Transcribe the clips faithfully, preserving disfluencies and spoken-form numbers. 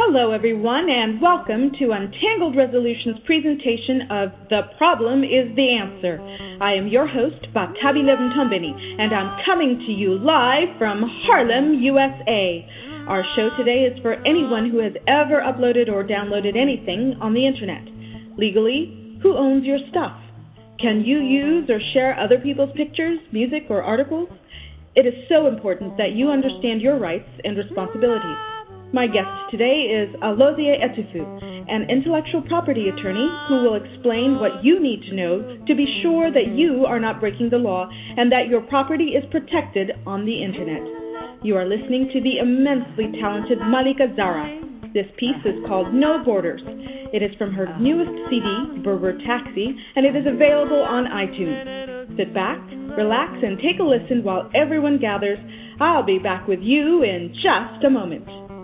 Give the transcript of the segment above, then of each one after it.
Hello, everyone, and welcome to Untangled Resolution's presentation of The Problem is the Answer. I am your host, Batabi Leventombini, and I'm coming to you live from Harlem, U S A. Our show today is for anyone who has ever uploaded or downloaded anything on the Internet. Legally, who owns your stuff? Can you use or share other people's pictures, music, or articles? It is so important that you understand your rights and responsibilities. My guest today is Alozie Etufu, an intellectual property attorney who will explain what you need to know to be sure that you are not breaking the law and that your property is protected on the Internet. You are listening to the immensely talented Malika Zara. This piece is called No Borders. It is from her newest C D, Berber Taxi, and it is available on iTunes. Sit back, relax, and take a listen while everyone gathers. I'll be back with you in just a moment.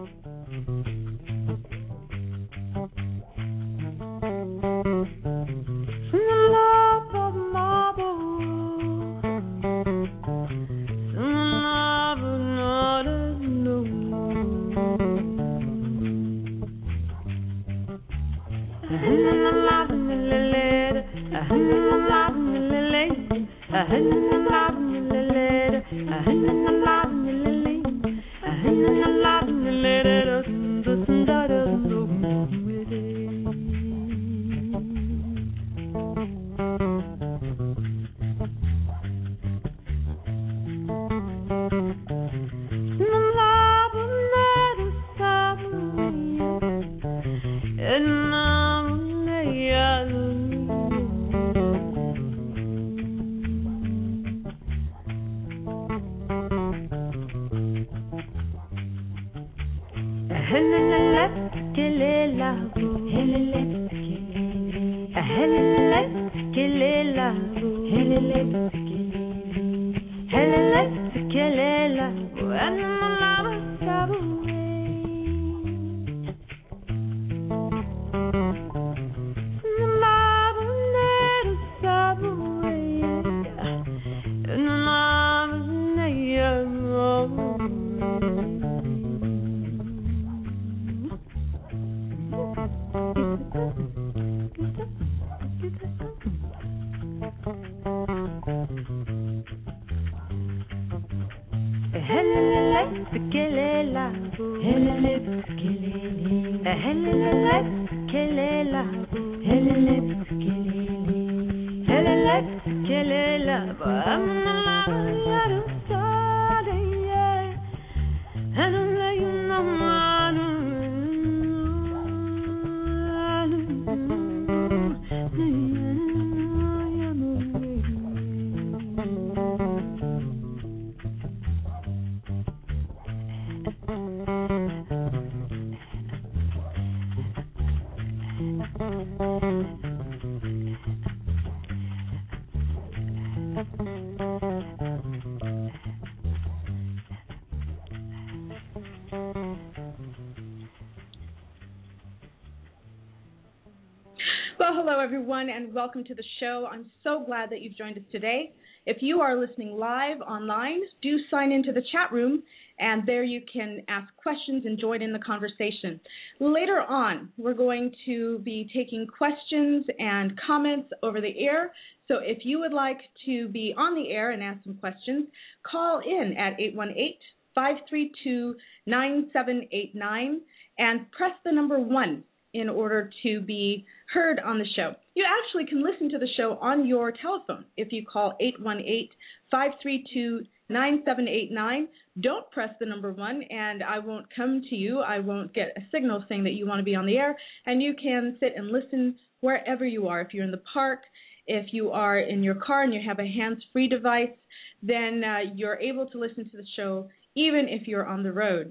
Well, hello, everyone, and welcome to the show. I'm so glad that you've joined us today. If you are listening live online, do sign into the chat room, and there you can ask questions and join in the conversation. Later on, we're going to be taking questions and comments over the air, so if you would like to be on the air and ask some questions, call in at eight one eight, five three two, nine seven eight nine and press the number one in order to be heard on the show. You actually can listen to the show on your telephone if you call eight one eight, five three two, nine seven eight nine. Don't press the number one, and I won't come to you. I won't get a signal saying that you want to be on the air, and you can sit and listen wherever you are. If you're in the park, if you are in your car and you have a hands-free device, then uh, you're able to listen to the show even if you're on the road.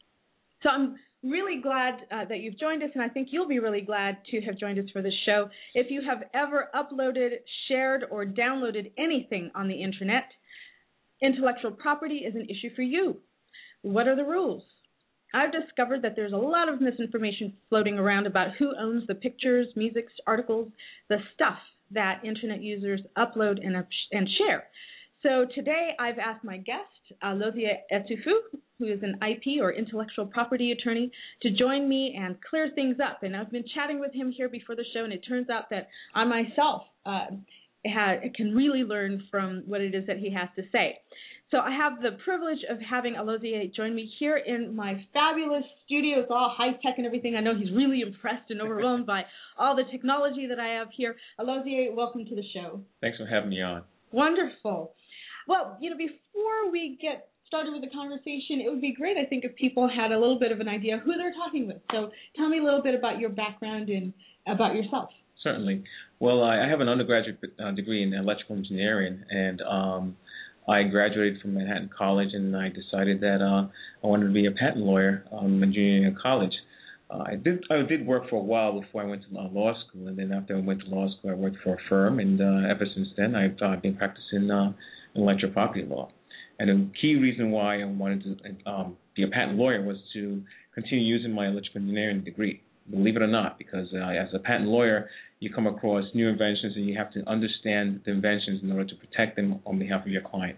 So I'm really glad uh, that you've joined us, and I think you'll be really glad to have joined us for this show. If you have ever uploaded, shared, or downloaded anything on the Internet, intellectual property is an issue for you. What are the rules? I've discovered that there's a lot of misinformation floating around about who owns the pictures, music, articles, the stuff that Internet users upload and, and share. So today I've asked my guest, Alozie Etufu, who is an I P or intellectual property attorney, to join me and clear things up. And I've been chatting with him here before the show, and it turns out that I myself uh, ha- can really learn from what it is that he has to say. So I have the privilege of having Alozie join me here in my fabulous studio. It's all high-tech and everything. I know he's really impressed and overwhelmed by all the technology that I have here. Alozie, welcome to the show. Thanks for having me on. Wonderful. Well, you know, before we get started with the conversation, it would be great, I think, if people had a little bit of an idea who they're talking with. So tell me a little bit about your background and about yourself. Certainly. Well, I have an undergraduate uh, degree in electrical engineering, and um, I graduated from Manhattan College, and I decided that uh, I wanted to be a patent lawyer um, in junior year in college. Uh, I did I did work for a while before I went to law school, and then after I went to law school, I worked for a firm, and uh, ever since then, I've uh, been practicing uh, intellectual property law. And the key reason why I wanted to um, be a patent lawyer was to continue using my electrical engineering degree, believe it or not, because uh, as a patent lawyer, you come across new inventions, and you have to understand the inventions in order to protect them on behalf of your client.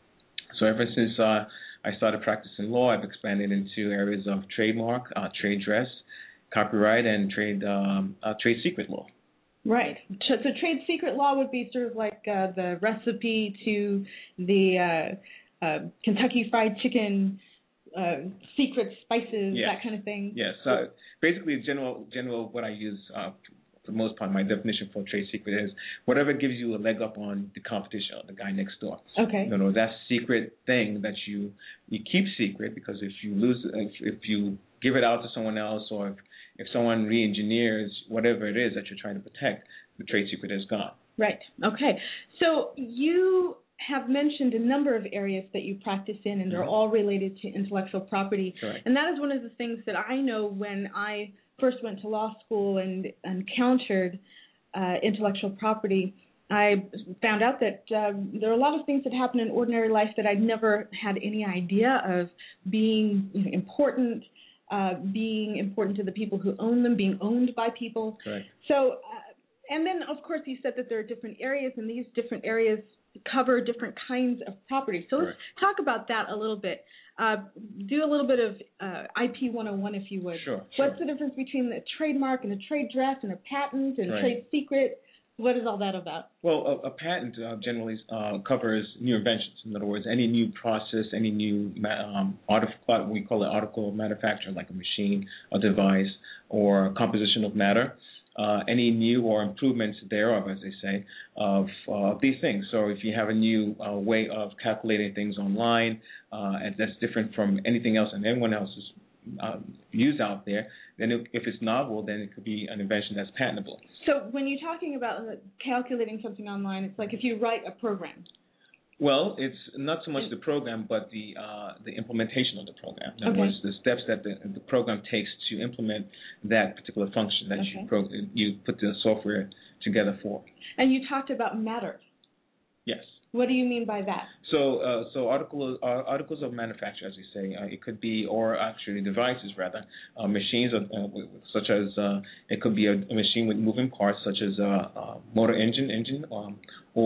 So ever since uh, I started practicing law, I've expanded into areas of trademark, uh, trade dress, copyright, and trade um, uh, trade secret law. Right. So, so trade secret law would be sort of like uh, the recipe to the uh, uh, Kentucky Fried Chicken uh, secret spices, yes. that kind of thing. Yes. So basically, general general what I use uh, for the most part, my definition for trade secret is whatever gives you a leg up on the competition, the guy next door. Okay. You know, that secret thing that you you keep secret, because if you lose, if, if you give it out to someone else, or if, if someone re-engineers whatever it is that you're trying to protect, the trade secret is gone. Right. Okay. So you have mentioned a number of areas that you practice in, and they're mm-hmm. all related to intellectual property. Correct. And that is one of the things that I know when I first went to law school and encountered uh, intellectual property. I found out that uh, there are a lot of things that happen in ordinary life that I'd never had any idea of being you know, important, uh, being important to the people who own them, being owned by people. Correct. So, uh, and then, of course, you said that there are different areas, and these different areas cover different kinds of property. So Correct. Let's talk about that a little bit. Uh, do a little bit of uh, I P one oh one, if you would. Sure. What's sure. the difference between a trademark and a trade dress and a patent and right. trade secret? What is all that about? Well, a, a patent uh, generally uh, covers new inventions. In other words, any new process, any new um, article, we call it article of manufacture, like a machine, a device, or a composition of matter. Uh, any new or improvements thereof, as they say, of uh, these things. So if you have a new uh, way of calculating things online, uh, and that's different from anything else and anyone else's uh, used out there, then it, if it's novel, then it could be an invention that's patentable. So when you're talking about uh, calculating something online, it's like if you write a program. Well, it's not so much the program, but the uh, the implementation of the program. In other okay. words, the steps that the, the program takes to implement that particular function that okay. you pro- you put the software together for. And you talked about matter. Yes. What do you mean by that? So, uh, so article, uh, articles of manufacture, as we say, uh, it could be, or actually devices rather, uh, machines of, uh, such as uh, it could be a, a machine with moving parts, such as a, a motor engine, engine, um,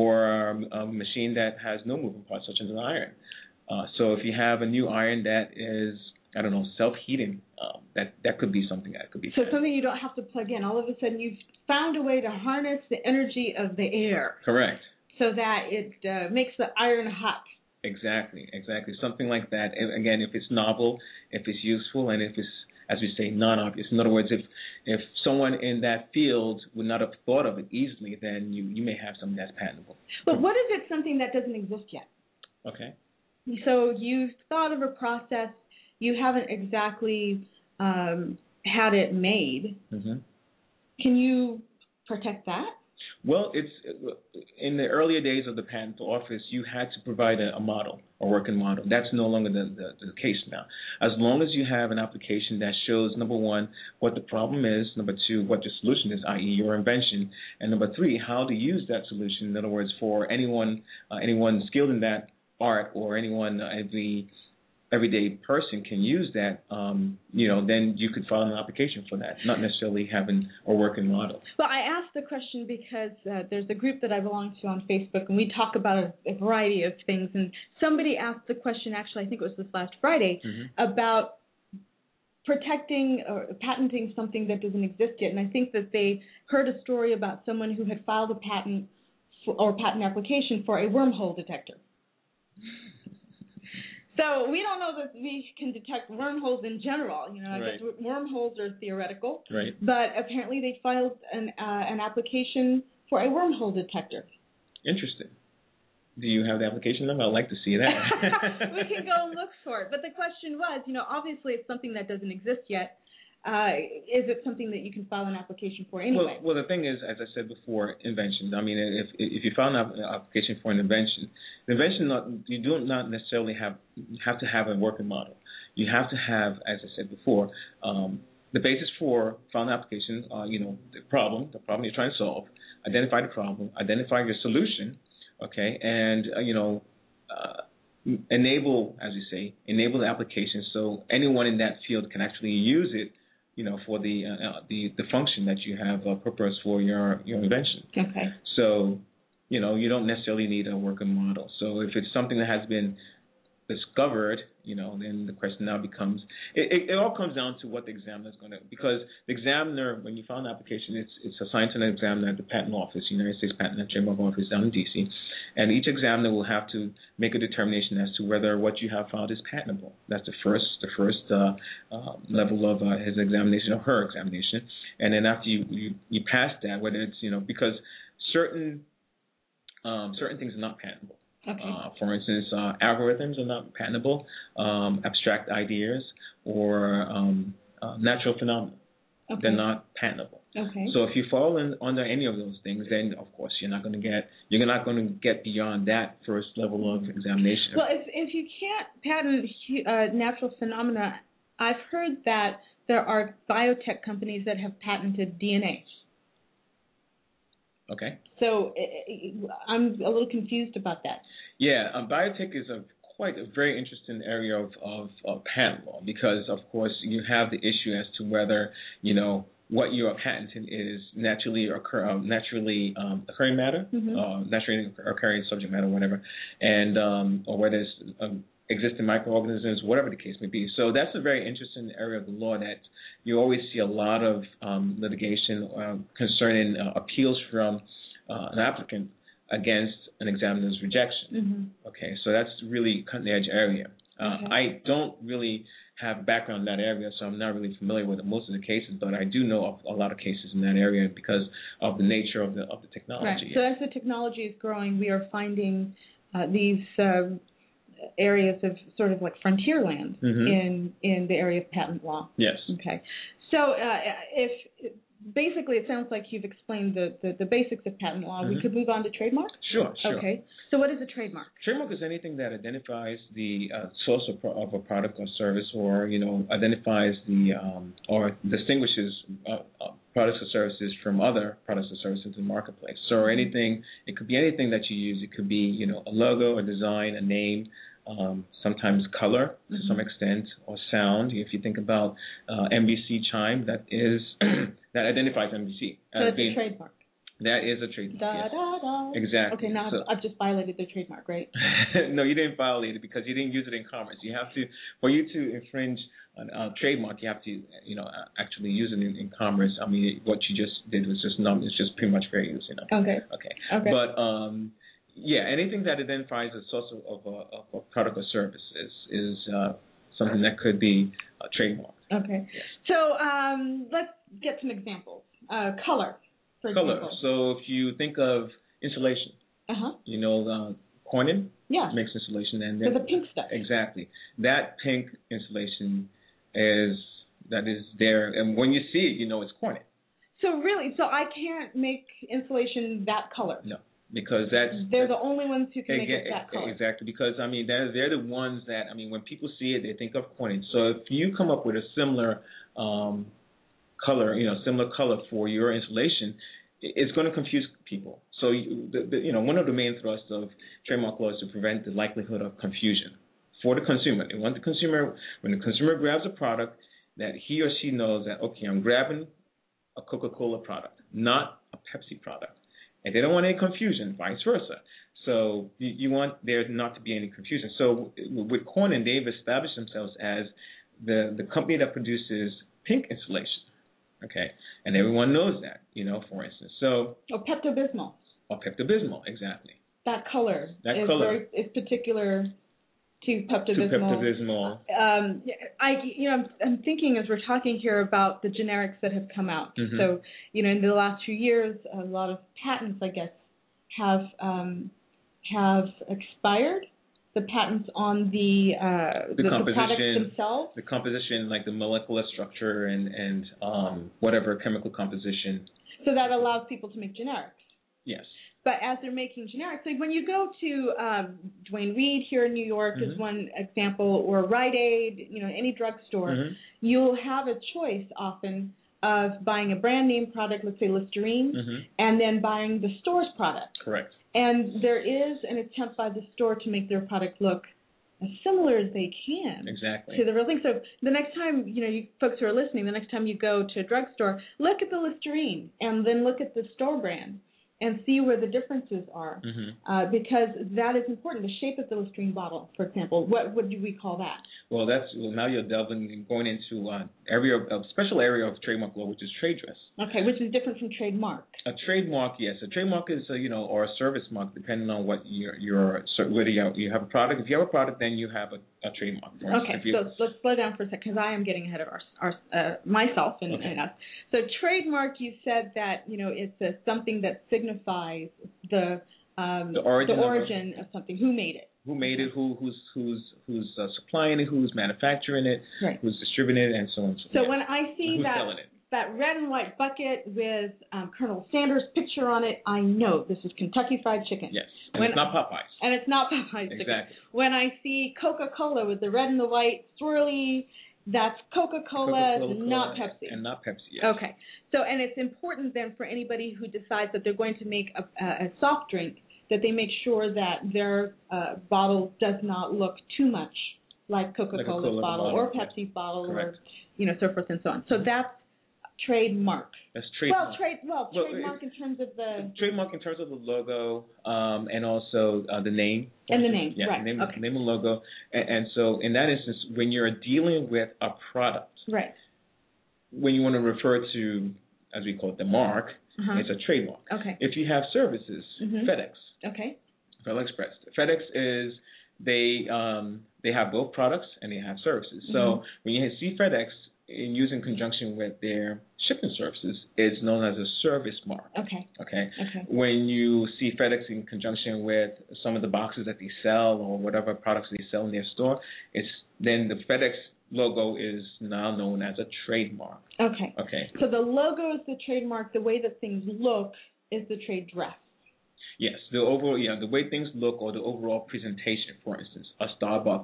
or um, a machine that has no moving parts, such as an iron. Uh, so, if you have a new iron that is, I don't know, self-heating, um, that that could be something that could be. So something you don't have to plug in. All of a sudden, you've found a way to harness the energy of the air. Correct. So that it uh, makes the iron hot. Exactly, exactly. Something like that. And again, if it's novel, if it's useful, and if it's, as we say, non-obvious. In other words, if if someone in that field would not have thought of it easily, then you, you may have something that's patentable. But what if it's something that doesn't exist yet? Okay. So you've thought of a process, you haven't exactly um, had it made. Mm-hmm. Can you protect that? Well, it's in the earlier days of the patent office, you had to provide a, a model, a working model. That's no longer the, the, the case now. As long as you have an application that shows, number one, what the problem is, number two, what the solution is, that is your invention, and number three, how to use that solution. In other words, for anyone uh, anyone skilled in that art or anyone uh, the everyday person can use that, um, you know, then you could file an application for that, not necessarily having a working model. Well, I asked the question because uh, there's a group that I belong to on Facebook, and we talk about a, a variety of things. And somebody asked the question, actually, I think it was this last Friday, mm-hmm. about protecting or patenting something that doesn't exist yet. And I think that they heard a story about someone who had filed a patent for, or patent application for a wormhole detector. So we don't know that we can detect wormholes in general. You know, I right. guess wormholes are theoretical. Right. But apparently they filed an uh, an application for a wormhole detector. Interesting. Do you have the application number? I'd like to see that. We can go and look for it. But the question was, you know, obviously it's something that doesn't exist yet. Uh, is it something that you can file an application for anyway? Well, well, the thing is, as I said before, invention. I mean, if if you file an application for an invention, the invention not, you do not necessarily have have to have a working model. You have to have, as I said before, um, the basis for filing an application. Uh, you know, the problem, the problem you're trying to solve. Identify the problem. Identify your solution. Okay, and uh, you know, uh, enable, as you say, enable the application so anyone in that field can actually use it. You know, for the uh, the the function that you have uh, proposed for your your invention. Okay. So, you know, you don't necessarily need a working model. So if it's something that has been discovered, you know, then the question now becomes, it, it, it all comes down to what the examiner is going to, because the examiner, when you file an application, it's it's assigned to an examiner at the Patent Office, United States Patent and Trademark Office down in D C, and each examiner will have to make a determination as to whether what you have filed is patentable. That's the first the first uh, uh, level of uh, his examination or her examination, and then after you, you, you pass that, whether it's, you know, because certain um, certain things are not patentable. Okay. Uh, for instance, uh, algorithms are not patentable, um, abstract ideas, or um, uh, natural phenomena. Okay. They're not patentable. Okay. So if you fall in under any of those things, then of course you're not going to get you're not going to get beyond that first level of examination. Well, if if you can't patent uh, natural phenomena, I've heard that there are biotech companies that have patented D N A. Okay. So I'm a little confused about that. Yeah, um, biotech is a quite a very interesting area of, of, of patent law because, of course, you have the issue as to whether, you know, what you are patenting is naturally occur, um, naturally um, occurring matter, mm-hmm. uh, naturally occurring subject matter, whatever, and um, or whether it's um, existing microorganisms, whatever the case may be. So that's a very interesting area of the law that you always see a lot of um, litigation uh, concerning uh, appeals from uh, an applicant against an examiner's rejection. Mm-hmm. Okay, so that's really cutting edge area. Uh, okay. I don't really have background in that area, so I'm not really familiar with most of the cases, but I do know of a lot of cases in that area because of the nature of the of the technology. Right. So as the technology is growing, we are finding uh, these uh, areas of sort of like frontier land mm-hmm. in in the area of patent law. Yes. Okay. So uh, if basically it sounds like you've explained the, the, the basics of patent law. Mm-hmm. We could move on to trademark? Sure, sure. Okay. So what is a trademark? Trademark is anything that identifies the uh, source of, pro- of a product or service, or, you know, identifies the um, or distinguishes uh, uh, products or services from other products or services in the marketplace. So or anything, it could be anything that you use. It could be, you know, a logo, a design, a name, Um, sometimes color to mm-hmm. some extent, or sound. If you think about uh, N B C chime, that is that identifies N B C. So it's being, a trademark. That is a trademark. Da, yes. da, da. Exactly. Okay, now so, I've just violated the trademark, right? No, you didn't violate it because you didn't use it in commerce. You have to, for you to infringe a uh, trademark, you have to, you know, actually use it in, in commerce. I mean, what you just did was just not. It's just pretty much fair use, you know. Okay. Okay. Okay. But um. Yeah, anything that identifies a source of, of, a, of a product or service is, is uh, something that could be a trademark. Okay. Yes. So um, let's get some examples. Uh, color, for color. example. So if you think of insulation, uh-huh. you know, uh, Corning yeah. makes insulation. And so the pink stuff. Exactly. That pink insulation is, that is there. And when you see it, you know it's Corning. So really, so I can't make insulation that color? No. Because that's they're the only ones who can make exa- it that color. Exactly. Because I mean, they're they're the ones that I mean, when people see it, they think of Corning. So if you come up with a similar um, color, you know, similar color for your insulation, it's going to confuse people. So you, the, the, you know, one of the main thrusts of trademark law is to prevent the likelihood of confusion. for the consumer. They want the consumer, when the consumer grabs a product, that he or she knows that, okay, I'm grabbing a Coca-Cola product, not a Pepsi product. And they don't want any confusion, vice versa. So you, you want there not to be any confusion. So with Corning, they've established themselves as the, the company that produces pink insulation, okay? And everyone knows that, you know, for instance. So oh, Pepto-Bismol. Or Pepto-Bismol, exactly. That color that is, color. Very, is particular to Pepto-Bismol. To Pepto-Bismol. Um, I, you know, I'm, I'm thinking as we're talking here about the generics that have come out. Mm-hmm. So, you know, in the last few years, a lot of patents, I guess, have um, have expired. The patents on the uh, the, the, composition, the products themselves. The composition, like the molecular structure and and um, whatever chemical composition. So that allows people to make generics. Yes. But as they're making generics, like when you go to um, Duane Reade here in New York mm-hmm. is one example, or Rite Aid, you know, any drugstore, mm-hmm. you'll have a choice often of buying a brand name product, let's say Listerine, mm-hmm. and then buying the store's product. Correct. And there is an attempt by the store to make their product look as similar as they can exactly. to the real thing. So the next time, you know, you folks who are listening, the next time you go to a drugstore, look at the Listerine and then look at the store brand and see where the differences are, mm-hmm. uh, because that is important. The shape of the Listerine bottle, for example, what would we call that? Well, that's well, now you're delving going into uh, area of, a special area of trademark law, which is trade dress. Okay, which is different from trademark. A trademark, yes. A trademark is, a, you know, or a service mark, depending on what your your whether you have, you have a product. If you have a product, then you have a, a trademark. Okay, you, so let's slow down for a second because I am getting ahead of our, our uh, myself and, okay. and us. So trademark, you said that you know it's a, something that signifies the um, the origin, the origin of, of something. Who made it? Who made it? Who who's who's who's uh, supplying it? Who's manufacturing it? Right. Who's distributing it? And so on. So, so yeah. when I see that that red and white bucket with um, Colonel Sanders' picture on it, I know this is Kentucky Fried Chicken. Yes. And when, it's not Popeyes. And it's not Popeyes chicken. Exactly. When I see Coca-Cola with the red and the white swirly, that's Coca-Cola, Coca-Cola not Pepsi. And not Pepsi, yes. Okay. So, and it's important then for anybody who decides that they're going to make a, a soft drink that they make sure that their uh, bottle does not look too much like Coca-Cola's like bottle, bottle or Pepsi's bottle, Correct. or you know, so forth and so on. So that's trademark. That's trademark. Well, trade well, well trademark in terms of the trademark in terms of the logo, um, and also uh, the name. And the name, yeah, right? Name, okay. name and logo, and, and so in that instance, when you're dealing with a product, right? When you want to refer to, as we call it, the mark, uh-huh. it's a trademark. Okay. If you have services, mm-hmm. FedEx. Okay. FedEx Express. FedEx is they um, they have both products and they have services. Mm-hmm. So when you see FedEx in use in conjunction with their shipping services, it's known as a service mark. Okay. Okay. Okay. When you see FedEx in conjunction with some of the boxes that they sell or whatever products they sell in their store, it's then the FedEx logo is now known as a trademark. Okay. Okay. So the logo is the trademark. The way that things look is the trade dress. Yes, the overall, yeah, the way things look or the overall presentation, for instance, a Starbucks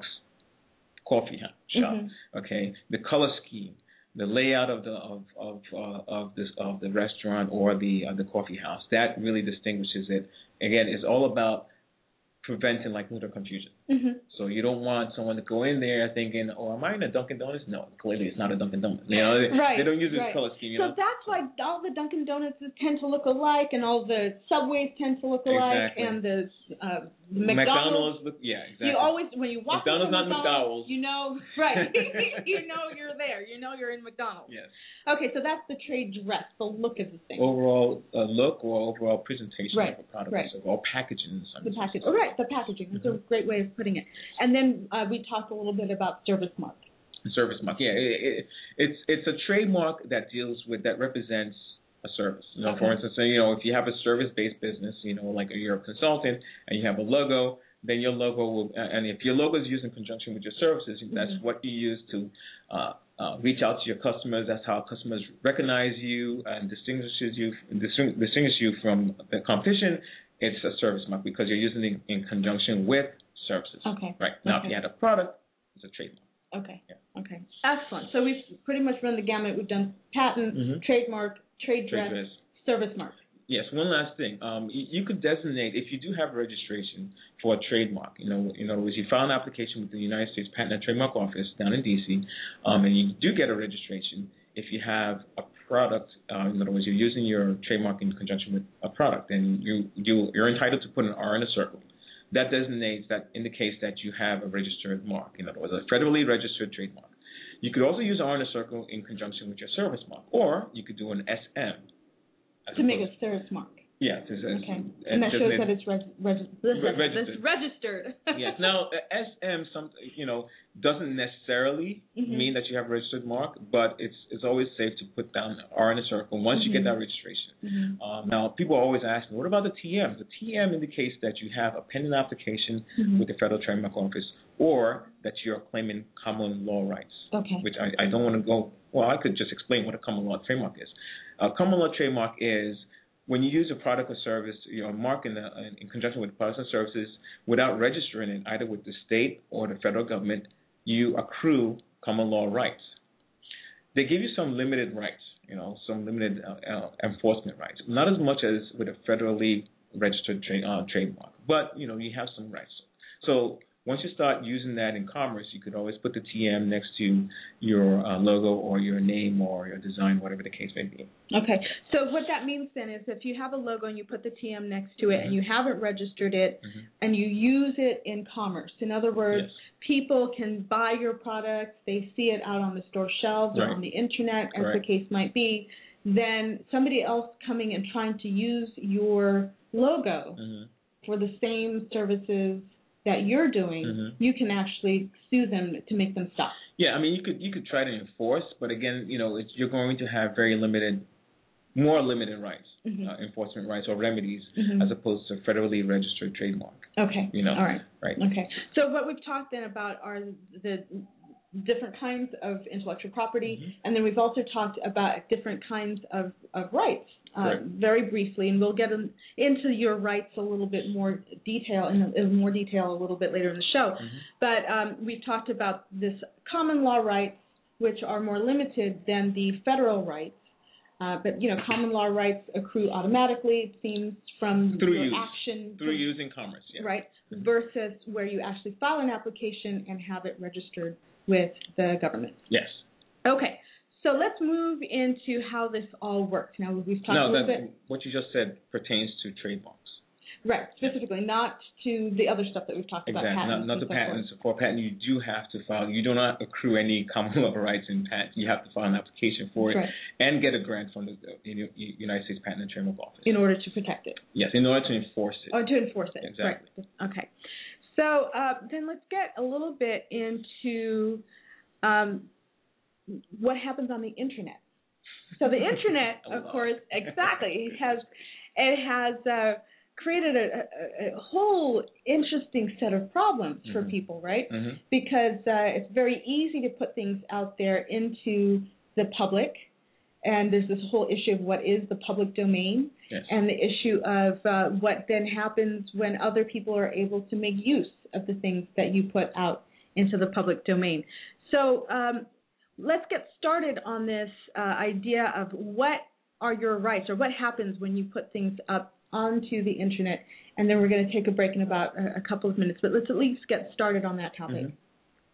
coffee shop, mm-hmm. okay, the color scheme, the layout of the of of uh, of this of the restaurant or the uh, the coffee house, that really distinguishes it. Again, it's all about preventing likelihood of confusion. Mm-hmm. So you don't want someone to go in there thinking, "Oh, am I in a Dunkin' Donuts?" No, clearly it's not a Dunkin' Donuts. You know, they, right, they don't use this right. color scheme. You so know? that's why all the Dunkin' Donuts tend to look alike, and all the Subways tend to look alike, exactly. and the uh, McDonald's. McDonald's look, yeah, exactly. You always, when you walk McDonald's, into not McDonald's, McDowell's. you know, right? You know you're there. You know you're in McDonald's. Yes. Okay, so that's the trade dress, the look of the thing. Overall uh, look or overall presentation right. of a product, right. or packaging. The package, oh, right? The packaging. That's mm-hmm. a great way of putting it. And then uh, we talked a little bit about service mark. Service mark, yeah. It, it, it's it's a trademark that deals with that represents a service. You know, okay. for instance, you know, if you have a service-based business, you know, like you're a consultant and you have a logo, then your logo will, and if your logo is used in conjunction with your services, mm-hmm. that's what you use to uh, uh, reach out to your customers. That's how customers recognize you and distinguishes you, distinguish you from the competition. It's a service mark because you're using it in conjunction with services. Okay. Right. Now, okay. if you had a product, it's a trademark. Okay. Yeah. Okay. Excellent. So we've pretty much run the gamut. We've done patent, mm-hmm. trademark, trade dress, trade dress, service mark. Yes, one last thing. Um, you, you could designate, if you do have a registration for a trademark, you know, in other words, you file an application with the United States Patent and Trademark Office down in D C, um, and you do get a registration if you have a product, uh, in other words, you're using your trademark in conjunction with a product, and you, you, you're entitled to put an R in a circle. That designates, that indicates that you have a registered mark, in other words, a federally registered trademark. You could also use R in a circle in conjunction with your service mark, or you could do an S M. To make a service mark. Yeah. To, okay. And that shows that it's reg- reg- registered. registered. Yes. Now, S M, some you know, doesn't necessarily mm-hmm. mean that you have a registered mark, but it's it's always safe to put down R in a circle once mm-hmm. you get that registration. Mm-hmm. Um, now, people always ask me, what about the T M? The T M indicates that you have a pending application mm-hmm. with the Federal Trademark Office, or that you're claiming common law rights. Okay. Which I, I don't want to go. Well, I could just explain what a common law trademark is. A common law trademark is when you use a product or service, you know, mark in, the, in conjunction with products and services without registering it either with the state or the federal government, you accrue common law rights. They give you some limited rights, you know, some limited uh, uh, enforcement rights, not as much as with a federally registered tra- uh, trademark, but, you know, you have some rights. So once you start using that in commerce, you could always put the T M next to your uh, logo or your name or your design, whatever the case may be. Okay. So what that means then is if you have a logo and you put the T M next to it mm-hmm. and you haven't registered it mm-hmm. and you use it in commerce, in other words, yes. people can buy your products, they see it out on the store shelves right. or on the Internet, as Correct. the case might be, then somebody else coming and trying to use your logo mm-hmm. for the same services that you're doing, mm-hmm. you can actually sue them to make them stop. Yeah, I mean, you could you could try to enforce, but again, you know, it's, you're going to have very limited, more limited rights, mm-hmm. uh, enforcement rights or remedies, mm-hmm. as opposed to federally registered trademark. Okay. You know. All right. Right. Okay. So what we've talked then about are the different kinds of intellectual property, mm-hmm. and then we've also talked about different kinds of, of rights. Uh, very briefly, and we'll get in, into your rights a little bit more detail, in, in more detail a little bit later in the show. Mm-hmm. But um, we've talked about this common law rights, which are more limited than the federal rights. Uh, but, you know, common law rights accrue automatically, it seems, from through your use. action. Through using commerce, yeah. Right, mm-hmm. versus where you actually file an application and have it registered with the government. Yes. Okay. So let's move into how this all works. Now, we've talked no, a little that, bit. What you just said pertains to trademarks. Right, specifically, yeah. not to the other stuff that we've talked exactly. about. Patents not, not the so patents. Forth. For a patent, you do have to file. You do not accrue any common law rights in patents. You have to file an application for it right. and get a grant from the United States Patent and Trademark Office. In order to protect it. Yes, in order to enforce it. Oh, to enforce it. Exactly. Right. Okay. So uh, then let's get a little bit into um, what happens on the Internet. So the Internet, of course, exactly, it has it has uh, created a, a, a whole interesting set of problems mm-hmm. for people, right? Mm-hmm. Because uh, it's very easy to put things out there into the public, and there's this whole issue of what is the public domain, yes. and the issue of uh, what then happens when other people are able to make use of the things that you put out into the public domain. So um, let's get started on this uh, idea of what are your rights, or what happens when you put things up onto the Internet, and then we're going to take a break in about a, a couple of minutes, but let's at least get started on that topic. Mm-hmm.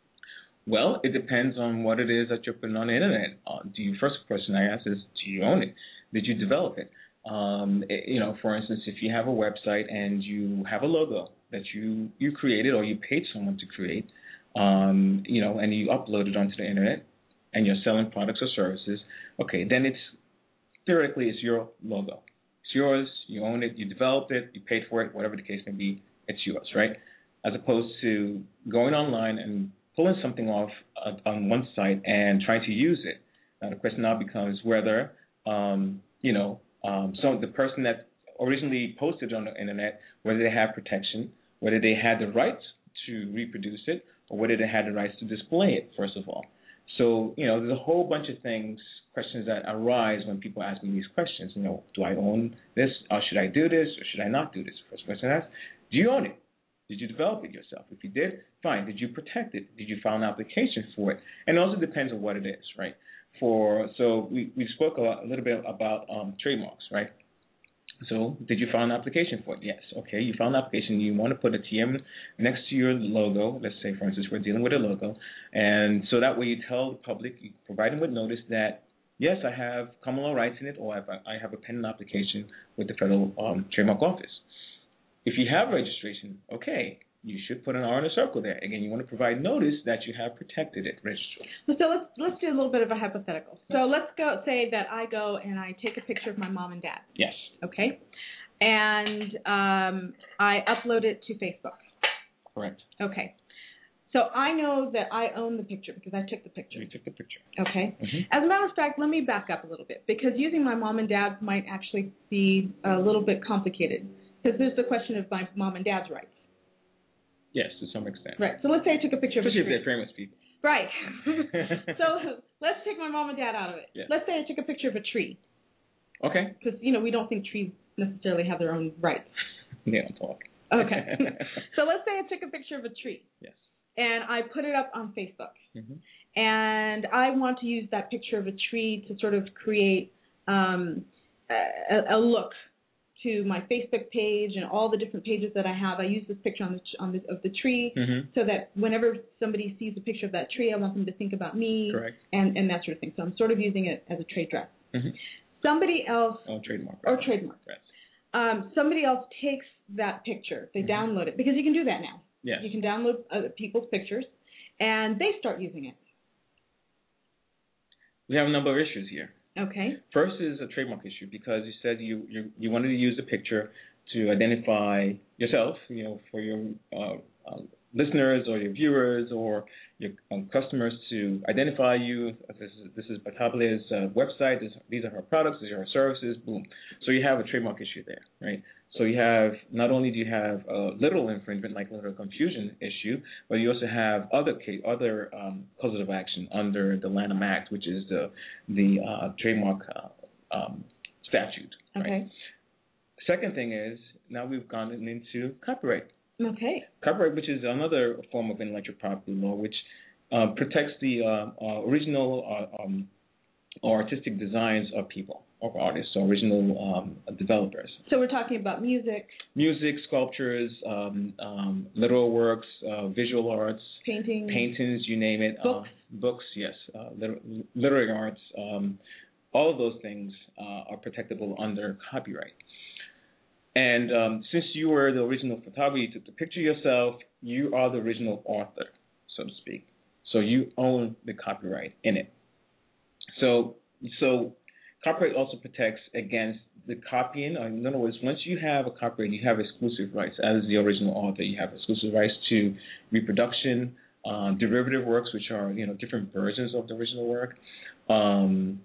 Well, it depends on what it is that you're putting on the Internet. Uh, do you, first question I ask is, do you own it? Did you develop it? Um, it? You know, for instance, if you have a website and you have a logo that you, you created or you paid someone to create, um, you know, and you upload it onto the Internet, and you're selling products or services, okay, then it's theoretically it's your logo. It's yours, you own it, you developed it, you paid for it, whatever the case may be, it's yours, right? As opposed to going online and pulling something off uh, on one site and trying to use it. Now the question now becomes whether, um, you know, um, so the person that originally posted on the Internet, whether they have protection, whether they had the rights to reproduce it, or whether they had the rights to display it, first of all. So, you know, there's a whole bunch of things, questions that arise when people ask me these questions. You know, do I own this? Or should I do this? Or should I not do this? First question I ask, do you own it? Did you develop it yourself? If you did, fine. Did you protect it? Did you file an application for it? And it also depends on what it is, right? For So we, we spoke a, lot, a little bit about um, trademarks, right? So did you file an application for it? Yes. Okay, you filed an application. You want to put a T M next to your logo. Let's say, for instance, we're dealing with a logo. And so that way you tell the public, you provide them with notice that, yes, I have common law rights in it, or I have a pending application with the Federal um, Trademark Office. If you have registration, okay, you should put an R in a circle there. Again, you want to provide notice that you have protected it, registered. So, so let's let's do a little bit of a hypothetical. So let's go say that I go and I take a picture of my mom and dad. Yes. Okay. And um, I upload it to Facebook. Correct. Okay. So I know that I own the picture because I took the picture. You took the picture. Okay. Mm-hmm. As a matter of fact, let me back up a little bit because using my mom and dad might actually be a little bit complicated because there's the question of my mom and dad's rights. Yes, to some extent. Right. So let's say I took a picture Especially of a tree. if they're famous people. Right. So let's take my mom and dad out of it. Yes. Let's say I took a picture of a tree. Okay. Because, you know, we don't think trees necessarily have their own rights. Yeah, I'm talking. Okay. So let's say I took a picture of a tree. Yes. And I put it up on Facebook. Mm-hmm. And I want to use that picture of a tree to sort of create um, a, a look to my Facebook page and all the different pages that I have. I use this picture on the on the of the tree mm-hmm. so that whenever somebody sees a picture of that tree, I want them to think about me. Correct. and and that sort of thing. So I'm sort of using it as a trade dress. Mm-hmm. Somebody else or trademark or trademark. Right. Um, somebody else takes that picture. They mm-hmm. download it because you can do that now. Yes. You can download uh, people's pictures, and they start using it. We have a number of issues here. Okay. First is a trademark issue because you said you you, you wanted to use a picture to identify yourself, you know, for your uh, uh, listeners or your viewers or your um, customers to identify you. This is this is Batablia's uh, website. This, these are her products. These are her services. Boom. So you have a trademark issue there, right? So you have, not only do you have a literal infringement, like literal confusion issue, but you also have other case, other um, causes of action under the Lanham Act, which is the the uh, trademark uh, um, statute. Okay. Right? Second thing is, now we've gone into copyright. Okay. Copyright, which is another form of intellectual property law, which uh, protects the uh, uh, original uh, um, or artistic designs of people, of artists, or original um, developers. So we're talking about music. Music, sculptures, um, um, literal works, uh, visual arts. Paintings. Paintings, you name it. Books. Uh, books, yes. Uh, liter- literary arts. Um, all of those things uh, are protectable under copyright. And um, since you were the original photographer, you took the picture yourself, you are the original author, so to speak. So you own the copyright in it. So, so copyright also protects against the copying. In other words, once you have a copyright, you have exclusive rights. As the original author, you have exclusive rights to reproduction, uh, derivative works, which are, you know, different versions of the original work, um,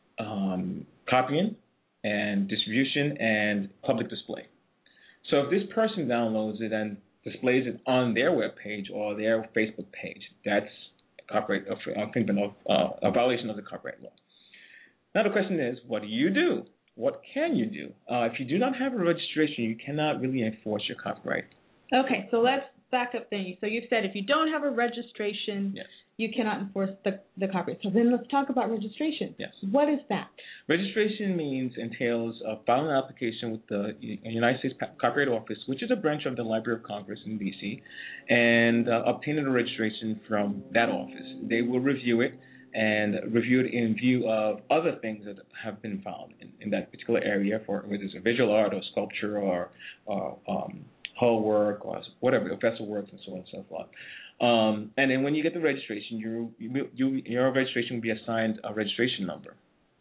um, copying, and distribution, and public display. So if this person downloads it and displays it on their web page or their Facebook page, that's a copyright infringement of uh, a violation of the copyright law. Now the question is, what do you do? What can you do? Uh, if you do not have a registration, you cannot really enforce your copyright. Okay, so let's back up then. So you've said if you don't have a registration, yes. you cannot enforce the, the copyright. So then let's talk about registration. Yes. What is that? Registration means, entails uh, filing an application with the United States Copyright Office, which is a branch of the Library of Congress in D C, and uh, obtaining a registration from that office. They will review it and review it in view of other things that have been found in, in that particular area, for whether it's a visual art or sculpture or, or um, hull work or whatever, vessel works and so on and so forth. Um, and then when you get the registration, you, you, you, your registration will be assigned a registration number.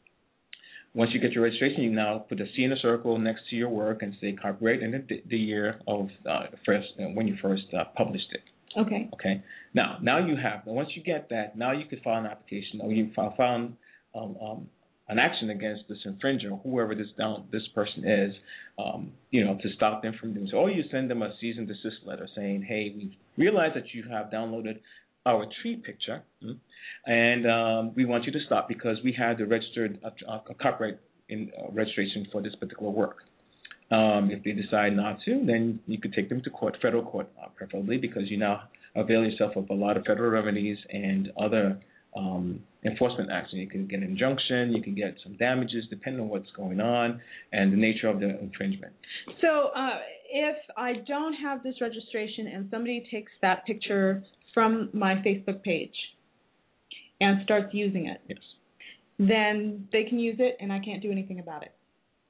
Once you get your registration, you now put a C in a circle next to your work and say copyright and the, the year of uh, first uh, when you first uh, published it. Okay. Okay. Now, now you have. Now, once you get that, now you could file an application, or you file, file um, um, an action against this infringer, whoever this down this person is, um, you know, to stop them from doing so. Or you send them a cease and desist letter saying, "Hey, we realize that you have downloaded our tree picture, and um, we want you to stop because we have the registered uh, uh, copyright in uh, registration for this particular work." Um, if they decide not to, then you could take them to court, federal court, uh, preferably, because you now avail yourself of a lot of federal remedies and other um, enforcement action. You can get an injunction, you can get some damages depending on what's going on and the nature of the infringement. So uh, if I don't have this registration and somebody takes that picture from my Facebook page and starts using it, yes, then they can use it and I can't do anything about it.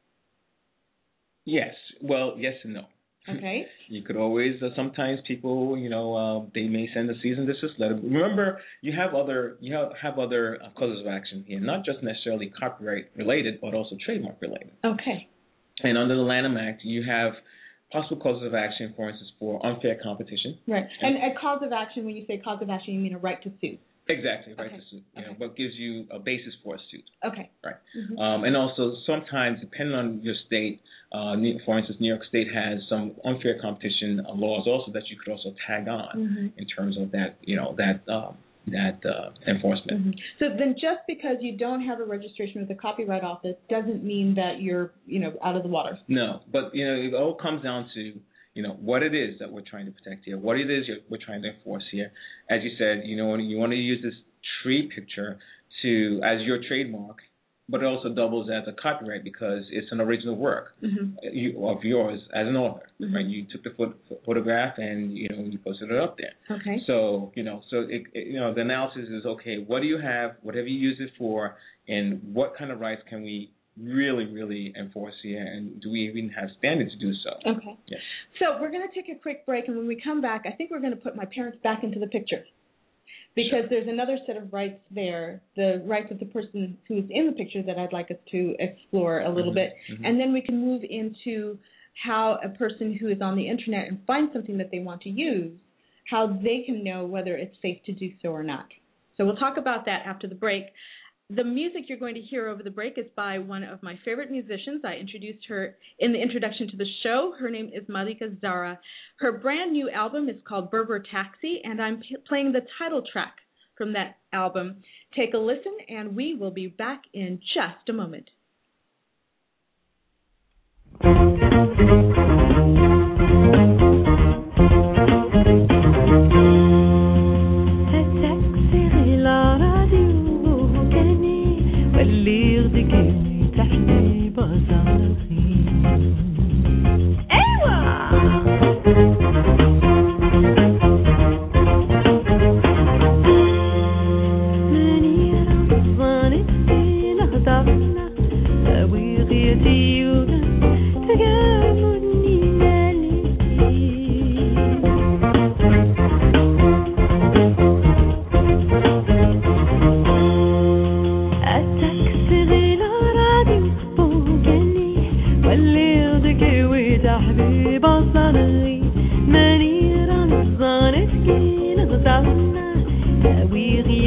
Yes. Well, yes and no. Okay. You could always, uh, sometimes people, you know, uh, they may send a cease and desist letter. Remember, you have other, you have, have other uh, causes of action here, not just necessarily copyright related, but also trademark related. Okay. And under the Lanham Act, you have possible causes of action, for instance, for unfair competition. Right. And, and a cause of action, when you say cause of action, you mean a right to sue. Exactly, right okay. to sue. You okay. know, what gives you a basis for a suit. Okay. Right. Mm-hmm. Um, and also, sometimes, depending on your state, uh, for instance, New York State has some unfair competition laws also that you could also tag on mm-hmm. in terms of that, you know, that um, that uh, enforcement. Mm-hmm. So then, just because you don't have a registration with the Copyright Office doesn't mean that you're, you know, out of the water. No, but you know, it all comes down to, you know, what it is that we're trying to protect here, what it is we're trying to enforce here. As you said, you know, you want to use this tree picture to as your trademark, but it also doubles as a copyright because it's an original work mm-hmm. you, of yours as an author, mm-hmm. right? You took the pho- photograph and you know you posted it up there. Okay. So you know, so it, it, you know, the analysis is okay. What do you have? What have you used it for? And what kind of rights can we really, really enforce here? And do we even have standing to do so? Okay. Yes. So we're going to take a quick break, and when we come back, I think we're going to put my parents back into the picture. Because there's another set of rights there, the rights of the person who's in the picture that I'd like us to explore a little mm-hmm. bit. Mm-hmm. And then we can move into how a person who is on the Internet and finds something that they want to use, how they can know whether it's safe to do so or not. So we'll talk about that after the break. The music you're going to hear over the break is by one of my favorite musicians. I introduced her in the introduction to the show. Her name is Malika Zara. Her brand new album is called Berber Taxi, and I'm p- playing the title track from that album. Take a listen, and we will be back in just a moment.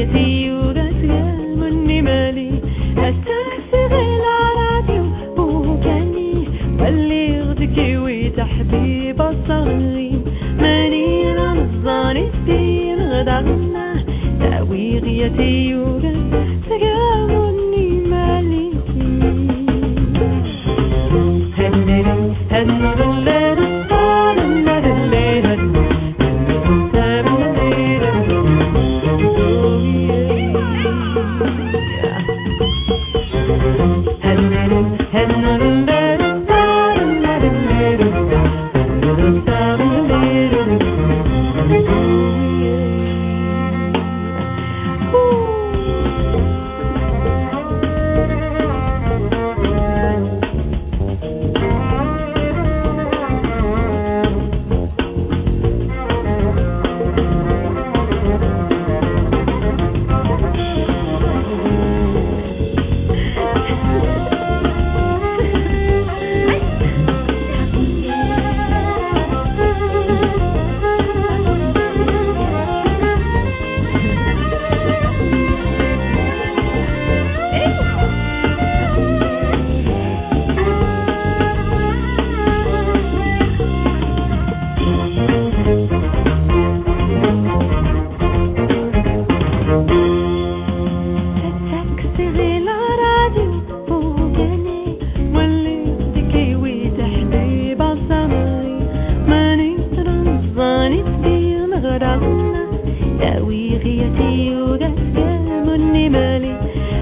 Thank you.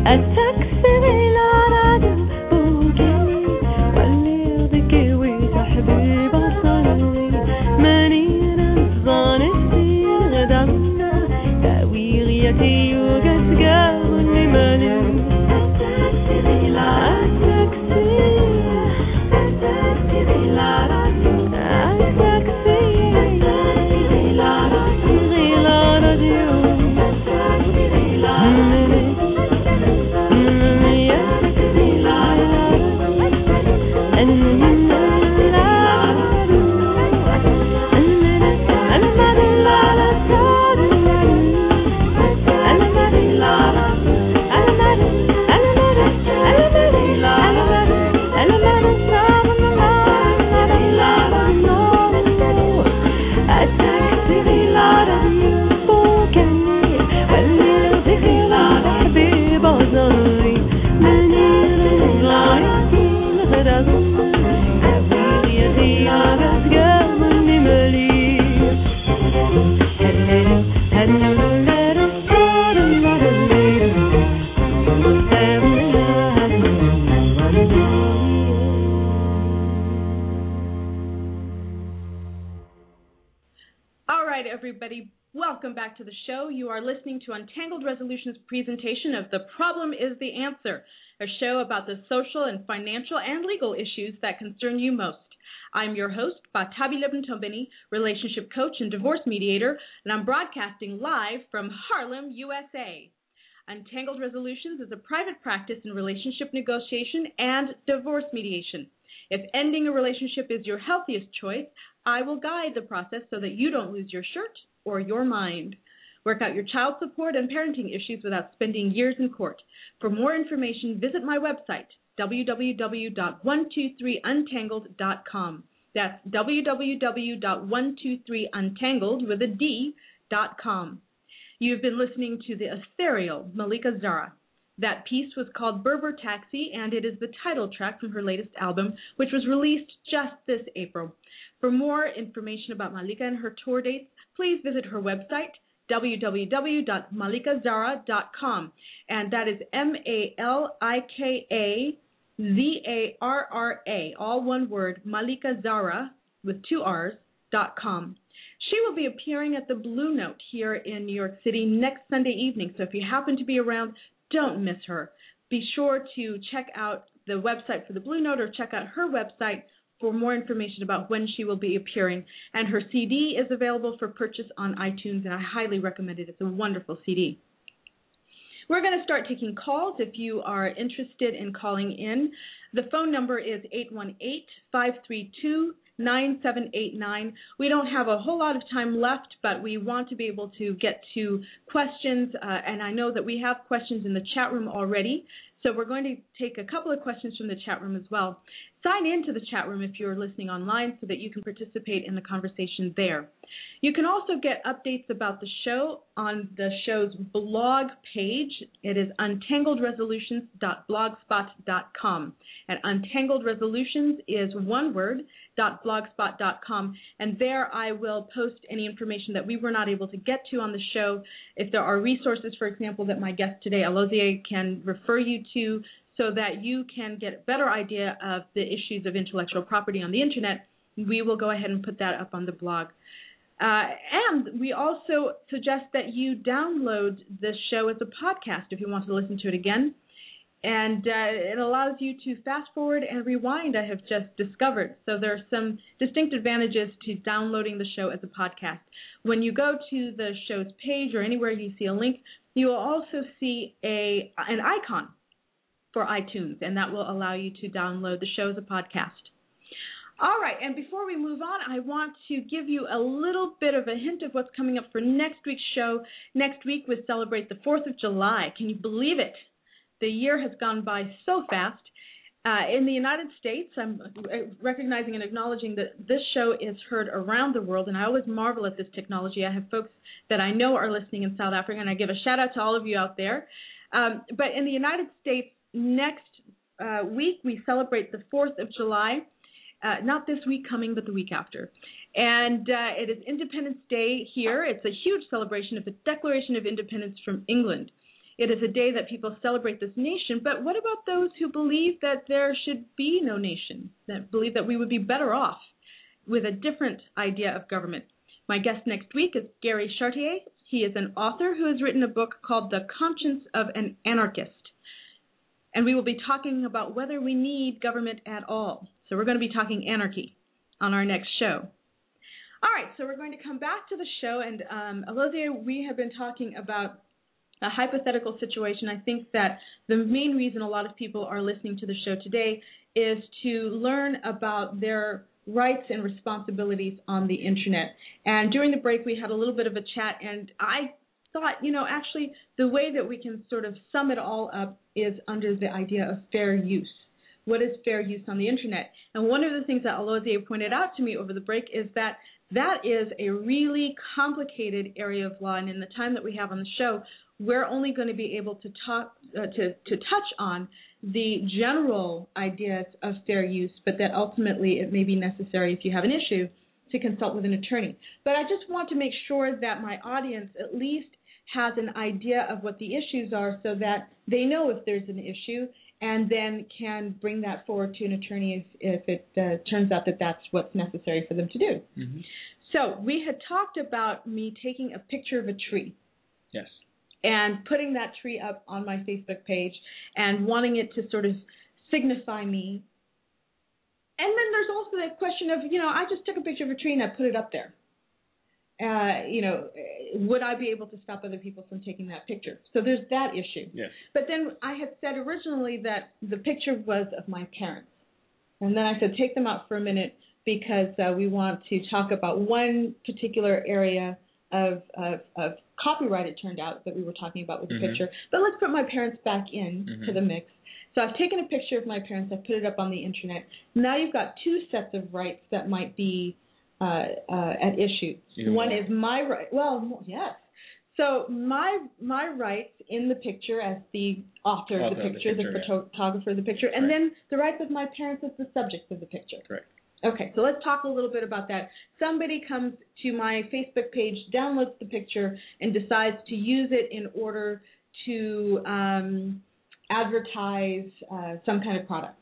everybody. Welcome back to the show. You are listening to Untangled Resolutions presentation of The Problem is the Answer, a show about the social and financial and legal issues that concern you most. I'm your host, Batabi Lebentobeni, relationship coach and divorce mediator, and I'm broadcasting live from Harlem, U S A. Untangled Resolutions is a private practice in relationship negotiation and divorce mediation. If ending a relationship is your healthiest choice, I will guide the process so that you don't lose your shirt or your mind. Work out your child support and parenting issues without spending years in court. For more information, visit my website, w w w dot one two three untangled dot com. That's w w w dot one two three untangled with a D dot com. You've been listening to the ethereal Malika Zara. That piece was called Berber Taxi, and it is the title track from her latest album, which was released just this April. For more information about Malika and her tour dates, please visit her website, w w w dot malika zara dot com, and that is M A L I K A Z A R R A, all one word, Malika Zara, with two R's, dot com. She will be appearing at the Blue Note here in New York City next Sunday evening, so if you happen to be around, don't miss her. Be sure to check out the website for the Blue Note or check out her website for more information about when she will be appearing. And her C D is available for purchase on iTunes, and I highly recommend it. It's a wonderful C D. We're going to start taking calls if you are interested in calling in. The phone number is eight one eight, five three two, nine seven eight nine. We don't have a whole lot of time left, but we want to be able to get to questions, uh, and I know that we have questions in the chat room already, so we're going to take a couple of questions from the chat room as well. Sign into the chat room if you're listening online so that you can participate in the conversation there. You can also get updates about the show on the show's blog page. It is untangled resolutions dot blogspot dot com. And Untangled Resolutions is one word, .blogspot dot com. And there I will post any information that we were not able to get to on the show. If there are resources, for example, that my guest today, Alozie, can refer you to, so that you can get a better idea of the issues of intellectual property on the Internet, we will go ahead and put that up on the blog. Uh, and we also suggest that you download this show as a podcast if you want to listen to it again. And uh, it allows you to fast forward and rewind, I have just discovered. So there are some distinct advantages to downloading the show as a podcast. When you go to the show's page or anywhere you see a link, you will also see a an icon for iTunes, and that will allow you to download the show as a podcast. All right, and before we move on, I want to give you a little bit of a hint of what's coming up for next week's show. Next week, we celebrate the fourth of July. Can you believe it? The year has gone by so fast. Uh, in the United States, I'm recognizing and acknowledging that this show is heard around the world, and I always marvel at this technology. I have folks that I know are listening in South Africa, and I give a shout-out to all of you out there. Um, but in the United States, next uh, week, we celebrate the fourth of July, uh, not this week coming, but the week after. And uh, it is Independence Day here. It's a huge celebration of the Declaration of Independence from England. It is a day that people celebrate this nation, but what about those who believe that there should be no nation, that believe that we would be better off with a different idea of government? My guest next week is Gary Chartier. He is an author who has written a book called The Conscience of an Anarchist. And we will be talking about whether we need government at all. So we're going to be talking anarchy on our next show. All right, so we're going to come back to the show. And um, Alozia, we have been talking about a hypothetical situation. I think that the main reason a lot of people are listening to the show today is to learn about their rights and responsibilities on the Internet. And during the break, we had a little bit of a chat, and I thought, you know, actually the way that we can sort of sum it all up is under the idea of fair use. What is fair use on the Internet? And one of the things that Alozia pointed out to me over the break is that that is a really complicated area of law, and in the time that we have on the show, we're only going to be able to talk uh, to, to touch on the general ideas of fair use, but that ultimately it may be necessary if you have an issue to consult with an attorney. But I just want to make sure that my audience at least has an idea of what the issues are so that they know if there's an issue and then can bring that forward to an attorney if, if it uh, turns out that that's what's necessary for them to do. Mm-hmm. So we had talked about me taking a picture of a tree. Yes. And putting that tree up on my Facebook page and wanting it to sort of signify me. And then there's also that question of, you know, I just took a picture of a tree and I put it up there. Uh, you know, would I be able to stop other people from taking that picture? So there's that issue. Yes. But then I had said originally that the picture was of my parents. And then I said, take them out for a minute because uh, we want to talk about one particular area of, of, of copyright, it turned out, that we were talking about with the mm-hmm. picture. But let's put my parents back in mm-hmm. to the mix. So I've taken a picture of my parents. I've put it up on the Internet. Now you've got two sets of rights that might be uh, uh, at issue. Even One more. is my right. Well, yes. So my my rights in the picture as the author, author of the picture, of the, picture, the yeah. photographer of the picture, and right. then the rights of my parents as the subject of the picture. Correct. Okay, so let's talk a little bit about that. Somebody comes to my Facebook page, downloads the picture, and decides to use it in order to um, advertise uh, some kind of product.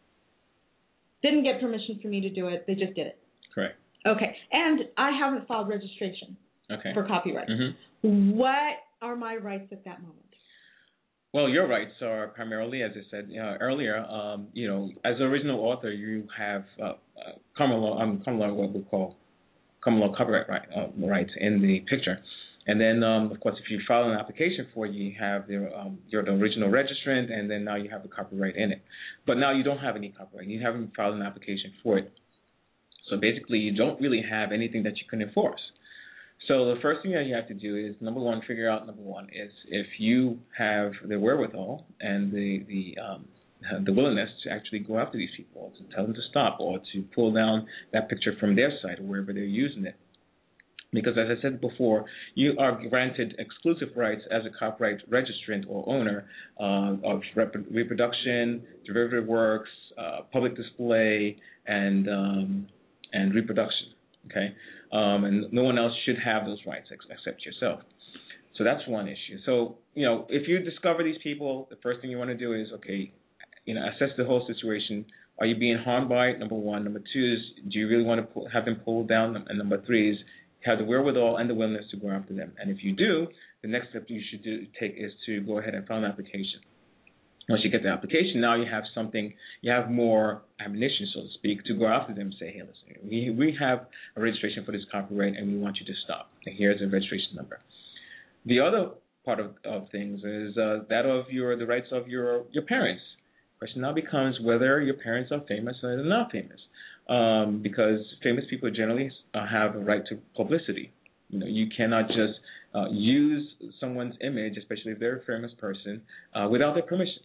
Didn't get permission for me to do it. They just did it. Correct. Okay, and I haven't filed registration okay. for copyright. Mm-hmm. What are my rights at that moment? Well, your rights are primarily, as I said uh, earlier, um, you know, as the original author, you have uh, uh, common law, um, common law, what we call common law copyright right, uh, rights in the picture. And then, um, of course, if you file an application for it, you have the, um, you're the original registrant, and then now you have the copyright in it. But now you don't have any copyright. You haven't filed an application for it. So basically, you don't really have anything that you can enforce. So the first thing that you have to do is, number one, figure out, number one, is if you have the wherewithal and the the um, the willingness to actually go after these people, to tell them to stop or to pull down that picture from their site or wherever they're using it. Because as I said before, you are granted exclusive rights as a copyright registrant or owner uh, of rep- reproduction, derivative works, uh, public display, and um, and reproduction. Okay. Um, and no one else should have those rights ex- except yourself. So that's one issue. So, you know, if you discover these people, the first thing you want to do is, okay, you know, assess the whole situation. Are you being harmed by it? Number one. Number two is, do you really want to pull, have them pulled down? And number three is, have the wherewithal and the willingness to go after them. And if you do, the next step you should do, take is to go ahead and file an application. Once you get the application, now you have something, you have more ammunition, so to speak, to go after them and say, hey, listen, we, we have a registration for this copyright and we want you to stop. And here's a registration number. The other part of, of things is uh, that of your the rights of your, your parents. The question now becomes whether your parents are famous or they're not famous. Um, because famous people generally uh, have a right to publicity. You know, you cannot just uh, use someone's image, especially if they're a famous person, uh, without their permission.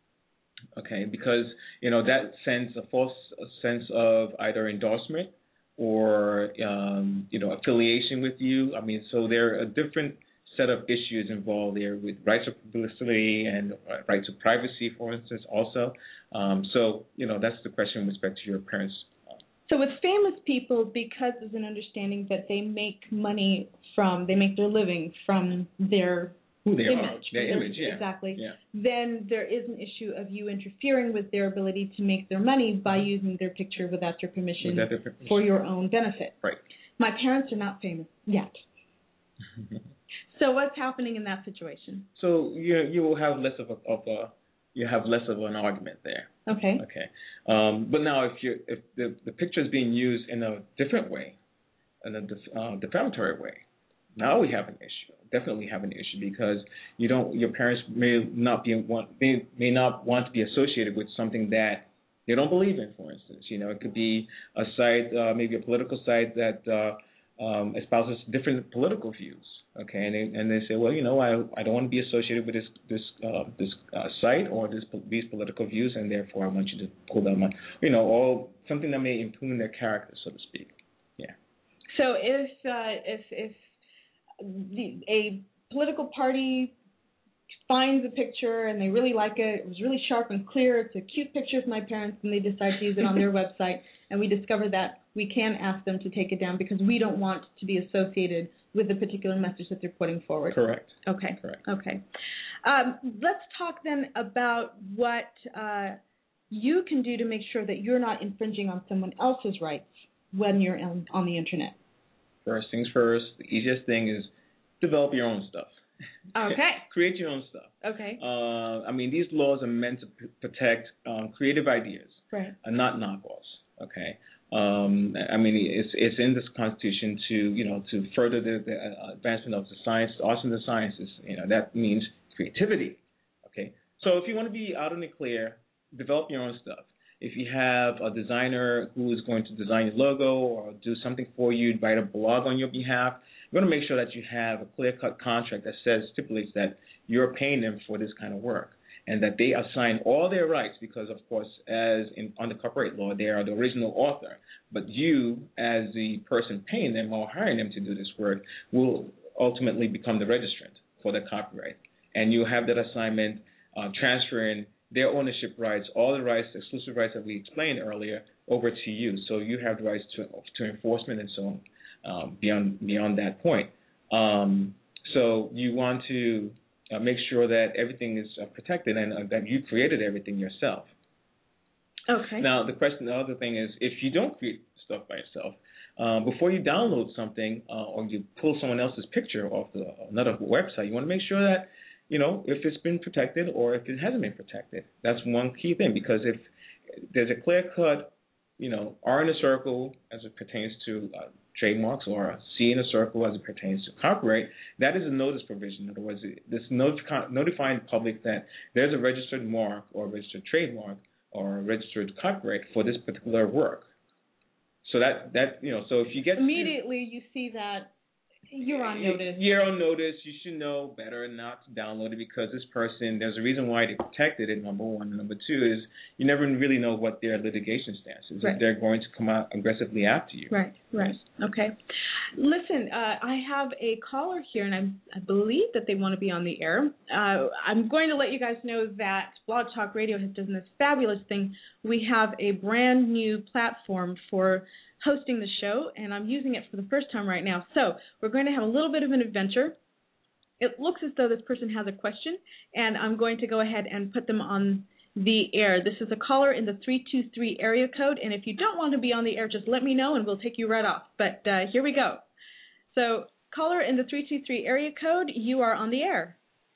Okay, because you know that sends a false sense of either endorsement or um, you know affiliation with you. I mean, so there are a different set of issues involved there with rights of publicity and rights of privacy, for instance, also. Um, so you know that's the question with respect to your parents. So with famous people, because there's an understanding that they make money from, they make their living from their who they image, are, their image, yeah. Exactly. Yeah. Then there is an issue of you interfering with their ability to make their money by using their picture without their permission, without their permission. for your own benefit. Right. My parents are not famous yet. So what's happening in that situation? So you you will have less of a, of a you have less of an argument there. Okay. Okay. Um, but now if you if the the picture is being used in a different way, in a def, uh, defamatory way, now we have an issue. Definitely have an issue because you don't. Your parents may not be want. They may not want to be associated with something that they don't believe in. For instance, you know, it could be a site, uh, maybe a political site that uh, um, espouses different political views. Okay, and they, and they say, well, you know, I I don't want to be associated with this this uh, this uh, site or this these political views, and therefore I want you to pull them on. You know, all something that may impugn their character, so to speak. Yeah. So if uh, if if The, a political party finds a picture and they really like it. It was really sharp and clear. It's a cute picture of my parents, and they decide to use it on their website. And we discover that we can ask them to take it down because we don't want to be associated with the particular message that they're putting forward. Correct. Okay. Correct. Okay. Um, let's talk then about what uh, you can do to make sure that you're not infringing on someone else's rights when you're on, on the Internet. First things first, the easiest thing is develop your own stuff. Okay. Create your own stuff. Okay. Uh, I mean, these laws are meant to p- protect um, creative ideas, right, and not knockoffs. Okay. Um, I mean, it's it's in this Constitution to you know to further the, the advancement of the science, the arts and the sciences. You know that means creativity. Okay. So if you want to be out in the clear, develop your own stuff. If you have a designer who is going to design your logo or do something for you, write a blog on your behalf, you're going to make sure that you have a clear-cut contract that says, stipulates that you're paying them for this kind of work and that they assign all their rights because, of course, as in under copyright law, they are the original author. But you, as the person paying them or hiring them to do this work, will ultimately become the registrant for the copyright. And you have that assignment uh, transferring their ownership rights, all the rights, exclusive rights that we explained earlier, over to you. So you have the rights to to enforcement and so on um, beyond beyond that point. Um, so you want to uh, make sure that everything is uh, protected and uh, that you created everything yourself. Okay. Now the question, the other thing is, if you don't create stuff by yourself, uh, before you download something uh, or you pull someone else's picture off the another website, you want to make sure that you know, if it's been protected or if it hasn't been protected. That's one key thing because if there's a clear-cut, you know, R in a circle as it pertains to uh, trademarks or a C in a circle as it pertains to copyright, that is a notice provision. In other words, this notif- notifying the public that there's a registered mark or a registered trademark or a registered copyright for this particular work. So that, that you know, so if you get immediately to, you see that you're on notice. You're on notice. You should know better not to download it because this person, there's a reason why they protected it, number one. And number two is you never really know what their litigation stance is. Right. If they're going to come out aggressively after you. Right, right. Okay. Listen, uh, I have a caller here, and I'm, I believe that they want to be on the air. Uh, I'm going to let you guys know that Blog Talk Radio has done this fabulous thing. We have a brand new platform for hosting the show, and I'm using it for the first time right now. So we're going to have a little bit of an adventure. It looks as though this person has a question, and I'm going to go ahead and put them on the air. This is a caller in the three two three area code, and if you don't want to be on the air, just let me know, and we'll take you right off. But uh, here we go. So caller in the three two three area code, you are on the air.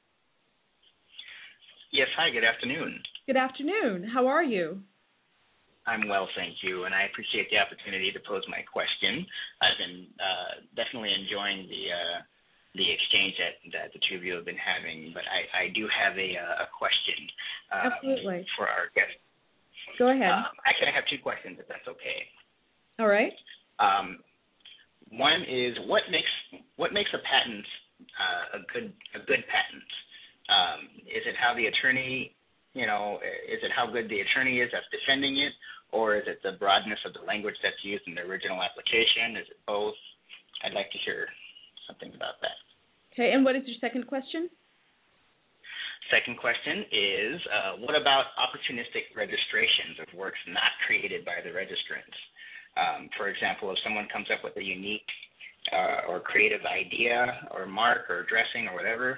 Yes, hi, good afternoon. Good afternoon. How are you? I'm well, thank you, and I appreciate the opportunity to pose my question. I've been uh, definitely enjoying the uh, the exchange that, that the two of you have been having, but I, I do have a, a question um, Absolutely. for our guest. Go ahead. Um, actually, I have two questions, if that's okay. All right. Um, one is what makes what makes a patent uh, a good a good patent? Um, is it how the attorney, you know, is it how good the attorney is at defending it? Or is it the broadness of the language that's used in the original application? Is it both? I'd like to hear something about that. Okay, and what is your second question? Second question is, uh, what about opportunistic registrations of works not created by the registrants? Um, for example, if someone comes up with a unique uh, or creative idea or mark or dressing or whatever,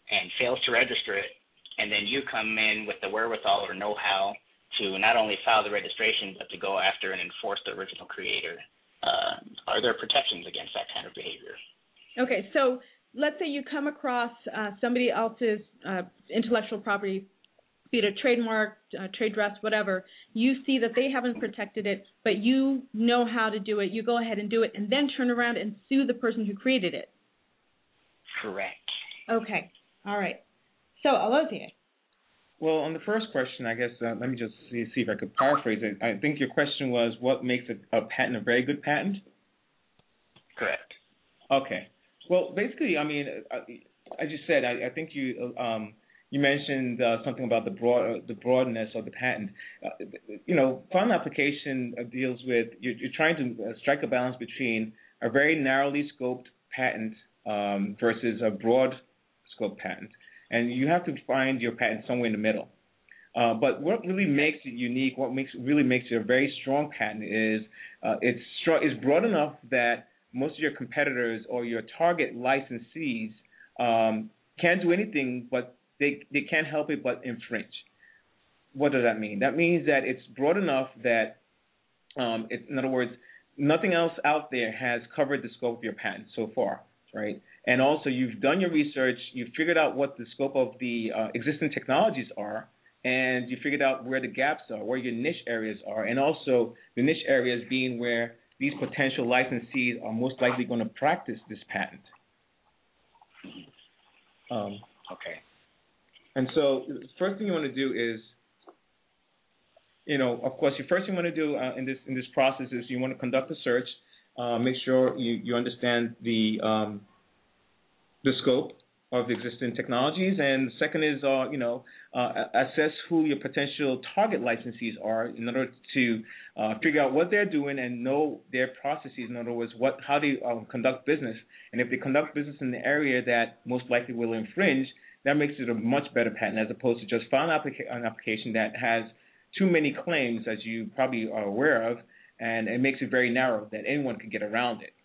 and fails to register it, and then you come in with the wherewithal or know-how to not only file the registration but to go after and enforce the original creator, uh, are there protections against that kind of behavior? Okay, so let's say you come across uh, somebody else's uh, intellectual property, be it a trademark, uh, trade dress, whatever. You see that they haven't protected it, but you know how to do it. You go ahead and do it, and then turn around and sue the person who created it. Correct. Okay. All right. So, Alozie. Well, on the first question, I guess, uh, let me just see, see if I could paraphrase it. I think your question was, what makes a, a patent a very good patent? Correct. Okay. Well, basically, I mean, as you said, I, I think you um, you mentioned uh, something about the broad the broadness of the patent. Uh, you know, final application deals with you're, you're trying to strike a balance between a very narrowly scoped patent um, versus a broad scope patent, and you have to find your patent somewhere in the middle. Uh, but what really makes it unique, what makes really makes it a very strong patent is uh, it's str- it's broad enough that most of your competitors or your target licensees um, can't do anything, but they they can't help it but infringe. What does that mean? That means that it's broad enough that, um, it, in other words, nothing else out there has covered the scope of your patent so far, right? And also, you've done your research, you've figured out what the scope of the uh, existing technologies are, and you figured out where the gaps are, where your niche areas are, and also the niche areas being where these potential licensees are most likely going to practice this patent. Um, okay. And so the first thing you want to do is, you know, of course, the first thing you want to do uh, in this in this process is you want to conduct a search, uh, make sure you, you understand the um, the scope of the existing technologies, and the second is, uh, you know, uh, assess who your potential target licensees are in order to uh, figure out what they're doing and know their processes. In other words, what how they um, conduct business, and if they conduct business in the area that most likely will infringe, that makes it a much better patent as opposed to just filing applica- an application that has too many claims, as you probably are aware of, and it makes it very narrow that anyone can get around it.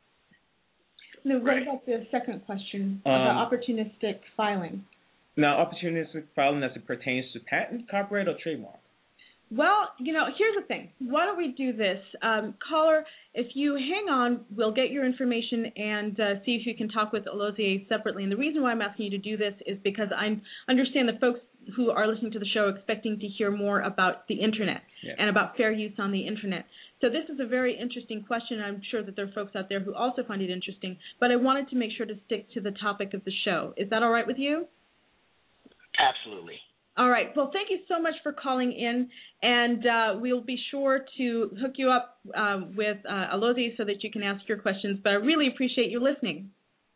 Now, what about the second question Um, about opportunistic filing? Now, opportunistic filing as it pertains to patent, copyright, or trademark? Well, you know, here's the thing. Why don't we do this? Um, caller, if you hang on, we'll get your information and uh, see if you can talk with Alozie separately. And the reason why I'm asking you to do this is because I understand that folks who are listening to the show are expecting to hear more about the Internet yeah. and about fair use on the Internet. So this is a very interesting question. I'm sure that there are folks out there who also find it interesting, but I wanted to make sure to stick to the topic of the show. Is that all right with you? Absolutely. All right. Well, thank you so much for calling in, and uh, we'll be sure to hook you up uh, with uh, Alozie so that you can ask your questions, but I really appreciate you listening.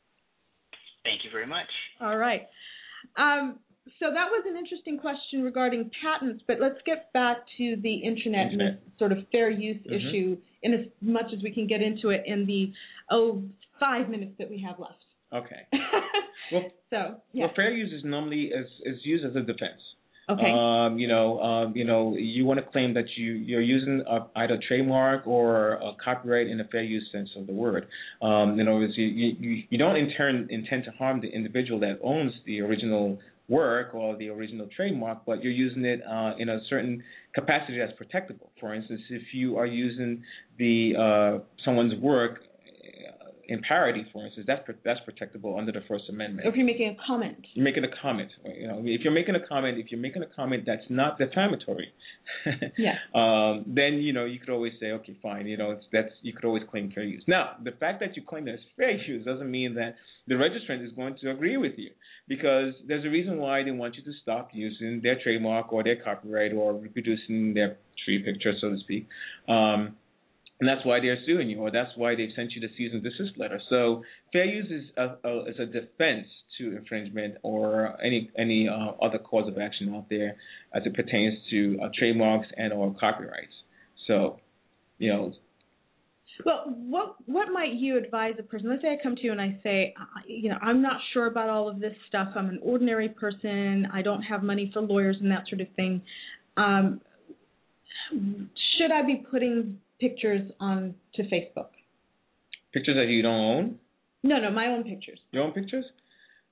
Thank you very much. All right. Um, so that was an interesting question regarding patents, but let's get back to the Internet, Internet. and this sort of fair use mm-hmm. issue in as much as we can get into it in the, oh, five minutes that we have left. Okay. Well, so, yeah. well, fair use is normally is, is used as a defense. Okay. Um, you know, um, you know, you want to claim that you you're using a, either a trademark or a copyright in a fair use sense of the word. Um, in other words, you, you you don't in turn intend to harm the individual that owns the original work or the original trademark, but you're using it uh, in a certain capacity that's protectable. For instance, if you are using the uh, someone's work in parody, for instance, that's that's protectable under the First Amendment. Or if you're making a comment. You're making a comment. You know, if you're making a comment, if you're making a comment that's not defamatory, yeah. um, then you know you could always say, okay, fine. You know, it's, that's you could always claim fair use. Now, the fact that you claim that it's fair use doesn't mean that the registrant is going to agree with you, because there's a reason why they want you to stop using their trademark or their copyright or reproducing their tree picture, so to speak. Um, And that's why they're suing you, or that's why they've sent you the cease and desist letter. So fair use is a, a, is a defense to infringement or any any uh, other cause of action out there as it pertains to uh, trademarks and or copyrights. So, you know. Well, what what might you advise a person? Let's say I come to you and I say, you know, I'm not sure about all of this stuff. I'm an ordinary person. I don't have money for lawyers and that sort of thing. Um, should I be putting pictures on to Facebook? Pictures that you don't own? No, no, my own pictures. Your own pictures?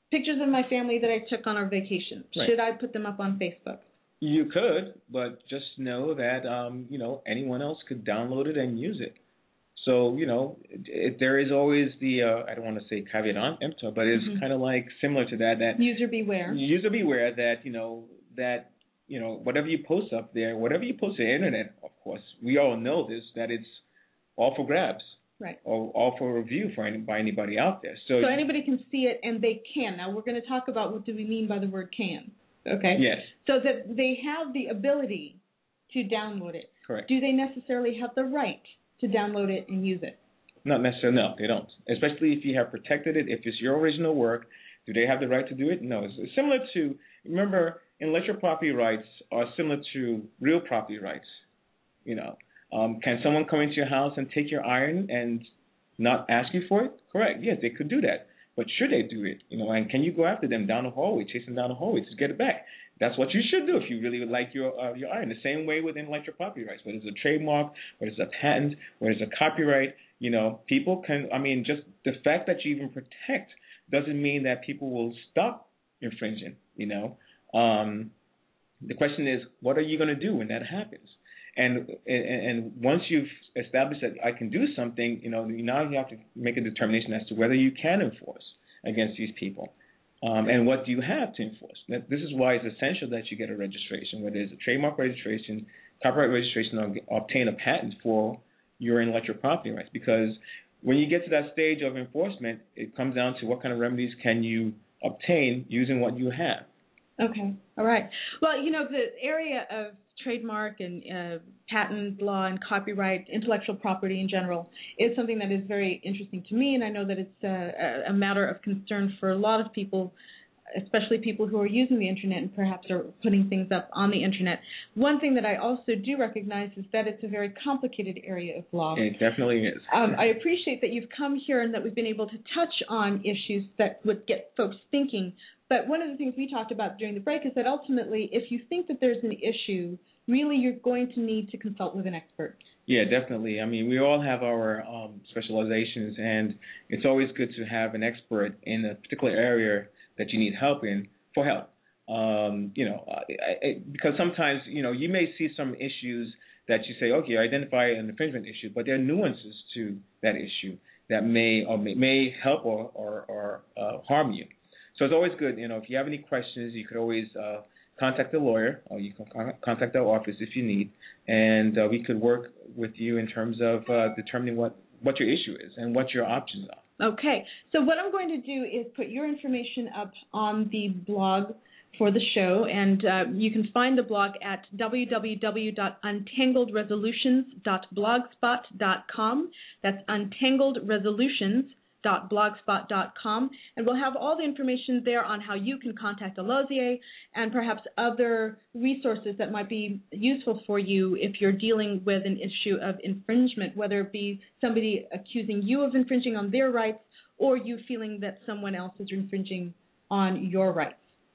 pictures of my family that I took on our vacation. Right. Should I put them up on Facebook? You could, but just know that um, you know anyone else could download it and use it. So you know it, it, there is always the uh, I don't want to say caveat emptor, but it's mm-hmm. kind of like similar to that. That user beware. User beware that you know that you know whatever you post up there, whatever you post on the internet, of course, we all know this that it's all for grabs. Right. Or all for review for any, by anybody out there. So, so anybody can see it and they can. Now we're going to talk about what do we mean by the word can. Okay? Yes. So that they have the ability to download it. Correct. Do they necessarily have the right to download it and use it? Not necessarily, no, they don't. Especially if you have protected it, if it's your original work, do they have the right to do it? No. It's, it's similar to, remember, intellectual property rights are similar to real property rights, you know. Um, can someone come into your house and take your iron and not ask you for it? Correct. Yes, they could do that. But should they do it? You know, and can you go after them down the hallway, chase them down the hallway to get it back? That's what you should do if you really would like your uh, your iron. The same way with intellectual property rights, whether it's a trademark, whether it's a patent, whether it's a copyright. You know, people can. I mean, just the fact that you even protect doesn't mean that people will stop infringing. You know, um, the question is, what are you going to do when that happens? And, and and once you've established that I can do something, you know, now you have to make a determination as to whether you can enforce against these people. Um, and what do you have to enforce? This is why it's essential that you get a registration, whether it's a trademark registration, copyright registration, or obtain a patent for your intellectual property rights. Because when you get to that stage of enforcement, it comes down to what kind of remedies can you obtain using what you have. Okay. All right. Well, you know, the area of trademark and uh, patent law and copyright, intellectual property in general, is something that is very interesting to me, and I know that it's a, a matter of concern for a lot of people, especially people who are using the internet and perhaps are putting things up on the internet. One thing that I also do recognize is that it's a very complicated area of law. It definitely is. Um, I appreciate that you've come here and that we've been able to touch on issues that would get folks thinking. But one of the things we talked about during the break is that ultimately, if you think that there's an issue, really you're going to need to consult with an expert. Yeah, definitely. I mean, we all have our um, specializations, and it's always good to have an expert in a particular area that you need help in for help. Um, you know, I, I, because sometimes, you know, you may see some issues that you say, okay, identify an infringement issue, but there are nuances to that issue that may or may, may help or, or, or uh, harm you. So it's always good, you know, if you have any questions, you could always uh, contact a lawyer, or you can con- contact our office if you need, and uh, we could work with you in terms of uh, determining what, what your issue is and what your options are. Okay. So what I'm going to do is put your information up on the blog for the show, and uh, you can find the blog at w w w dot untangled resolutions dot blogspot dot com. That's untangled resolutions dot blogspot dot com, and we'll have all the information there on how you can contact Alozier and perhaps other resources that might be useful for you if you're dealing with an issue of infringement, whether it be somebody accusing you of infringing on their rights or you feeling that someone else is infringing on your rights.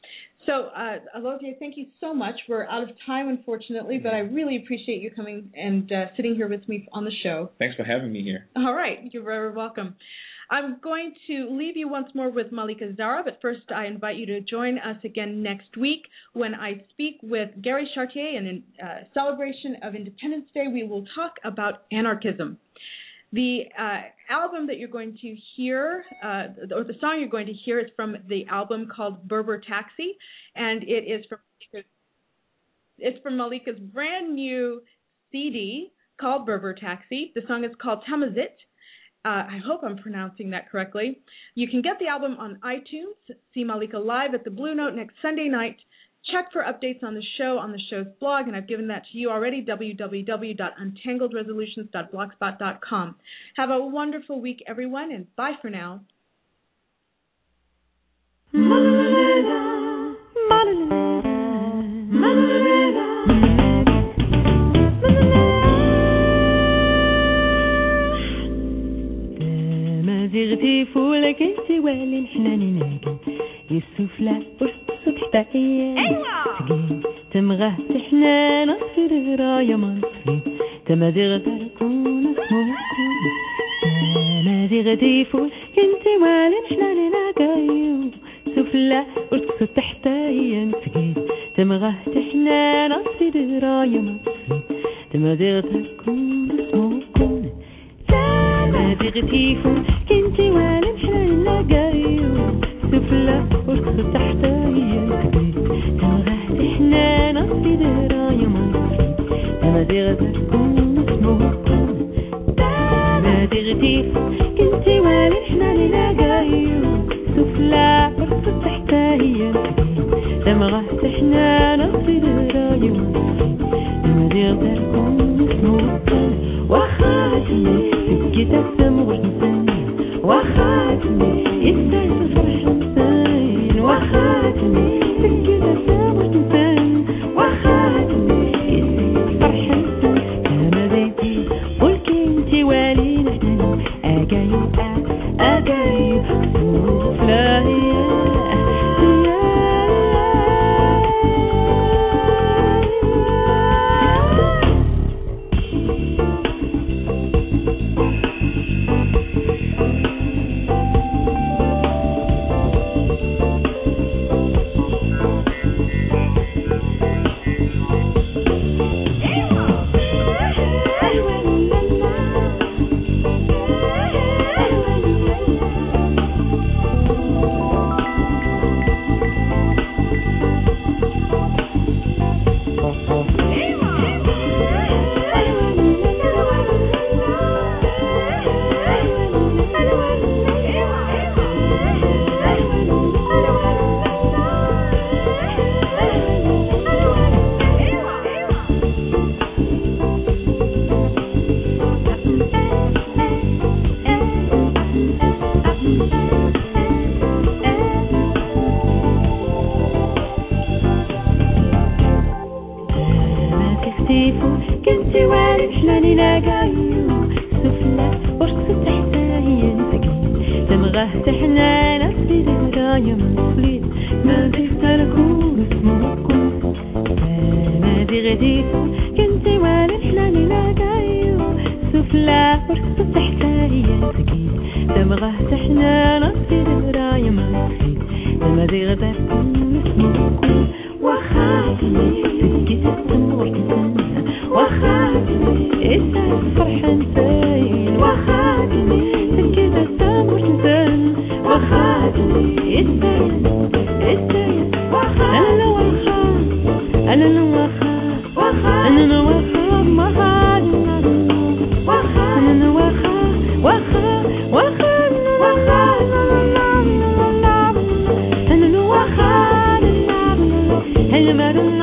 So, uh, Alozier, thank you so much. We're out of time, unfortunately, but I really appreciate you coming and uh, sitting here with me on the show. Thanks for having me here. All right. You're very welcome. I'm going to leave you once more with Malika Zara, but first I invite you to join us again next week when I speak with Gary Chartier, and in uh, celebration of Independence Day, we will talk about anarchism. The uh, album that you're going to hear, uh, or the song you're going to hear, is from the album called Berber Taxi, and it is from it's from Malika's brand new C D called Berber Taxi. The song is called Tamazit. Uh, I hope I'm pronouncing that correctly. You can get the album on iTunes, see Malika live at the Blue Note next Sunday night. Check for updates on the show on the show's blog, and I've given that to you already, w w w dot untangled resolutions dot blogspot dot com. Have a wonderful week, everyone, and bye for now. زغتي فولك سوالي الحنان ناقل يسفلى والصبح باقي تقيل تمغه تحنان غير رايا مصري تما زغتي كون اسمه تما زغتي فولك سوالي الحنان ناقل سفلى ورقصوا تحتايا تقيد تمغه تحنا نصي درايا مصري تمازيغ تكون اسمكم تمازيغ تيفو كنتي والم حلال لاقايو سفلى ورقصوا تحتايا تقيد تمغه تحنا نصي درايا مصري تمازيغ تكون اسمكم تمازيغ تيفو كنتي والم حلال لاقايو سفلى ورقصوا تحتايا تقيد تمغه تحنا نصي درايا مصري تمازيغ تكون اسمكم وخاتمي سكي تسم وش نساني وخاتمي يستاهل فرح نسان وخاتمي سكي تسم وش نسان وخاتمي يستاهل فرح نسان كما بيتي قولكي انتي والي نحن اقايو اقايو سفلايا كنتي والي حلالي لاقايو سفلى ورقصوا تحتايا تقيد تمغه تحنا نصي درايا مصري مازيغ تركون اسمكم مازيغ تيفو كنتي والي حلالي لاقايو سفلى ورقصوا تحتايا تقيد تمغه تحنا نصي درايا مصري مازيغ تركون اسمكم وخاتمي سكي تسم وش نساني وخاتمي إسا فرحة نساين وخاتمي سكي تسم وش نسان وخاتمي إسا إسا أنا نوخا أنا نوخا أنا نوخا مخا أنا نوخا وخا وخا أنا نوخا أنا ما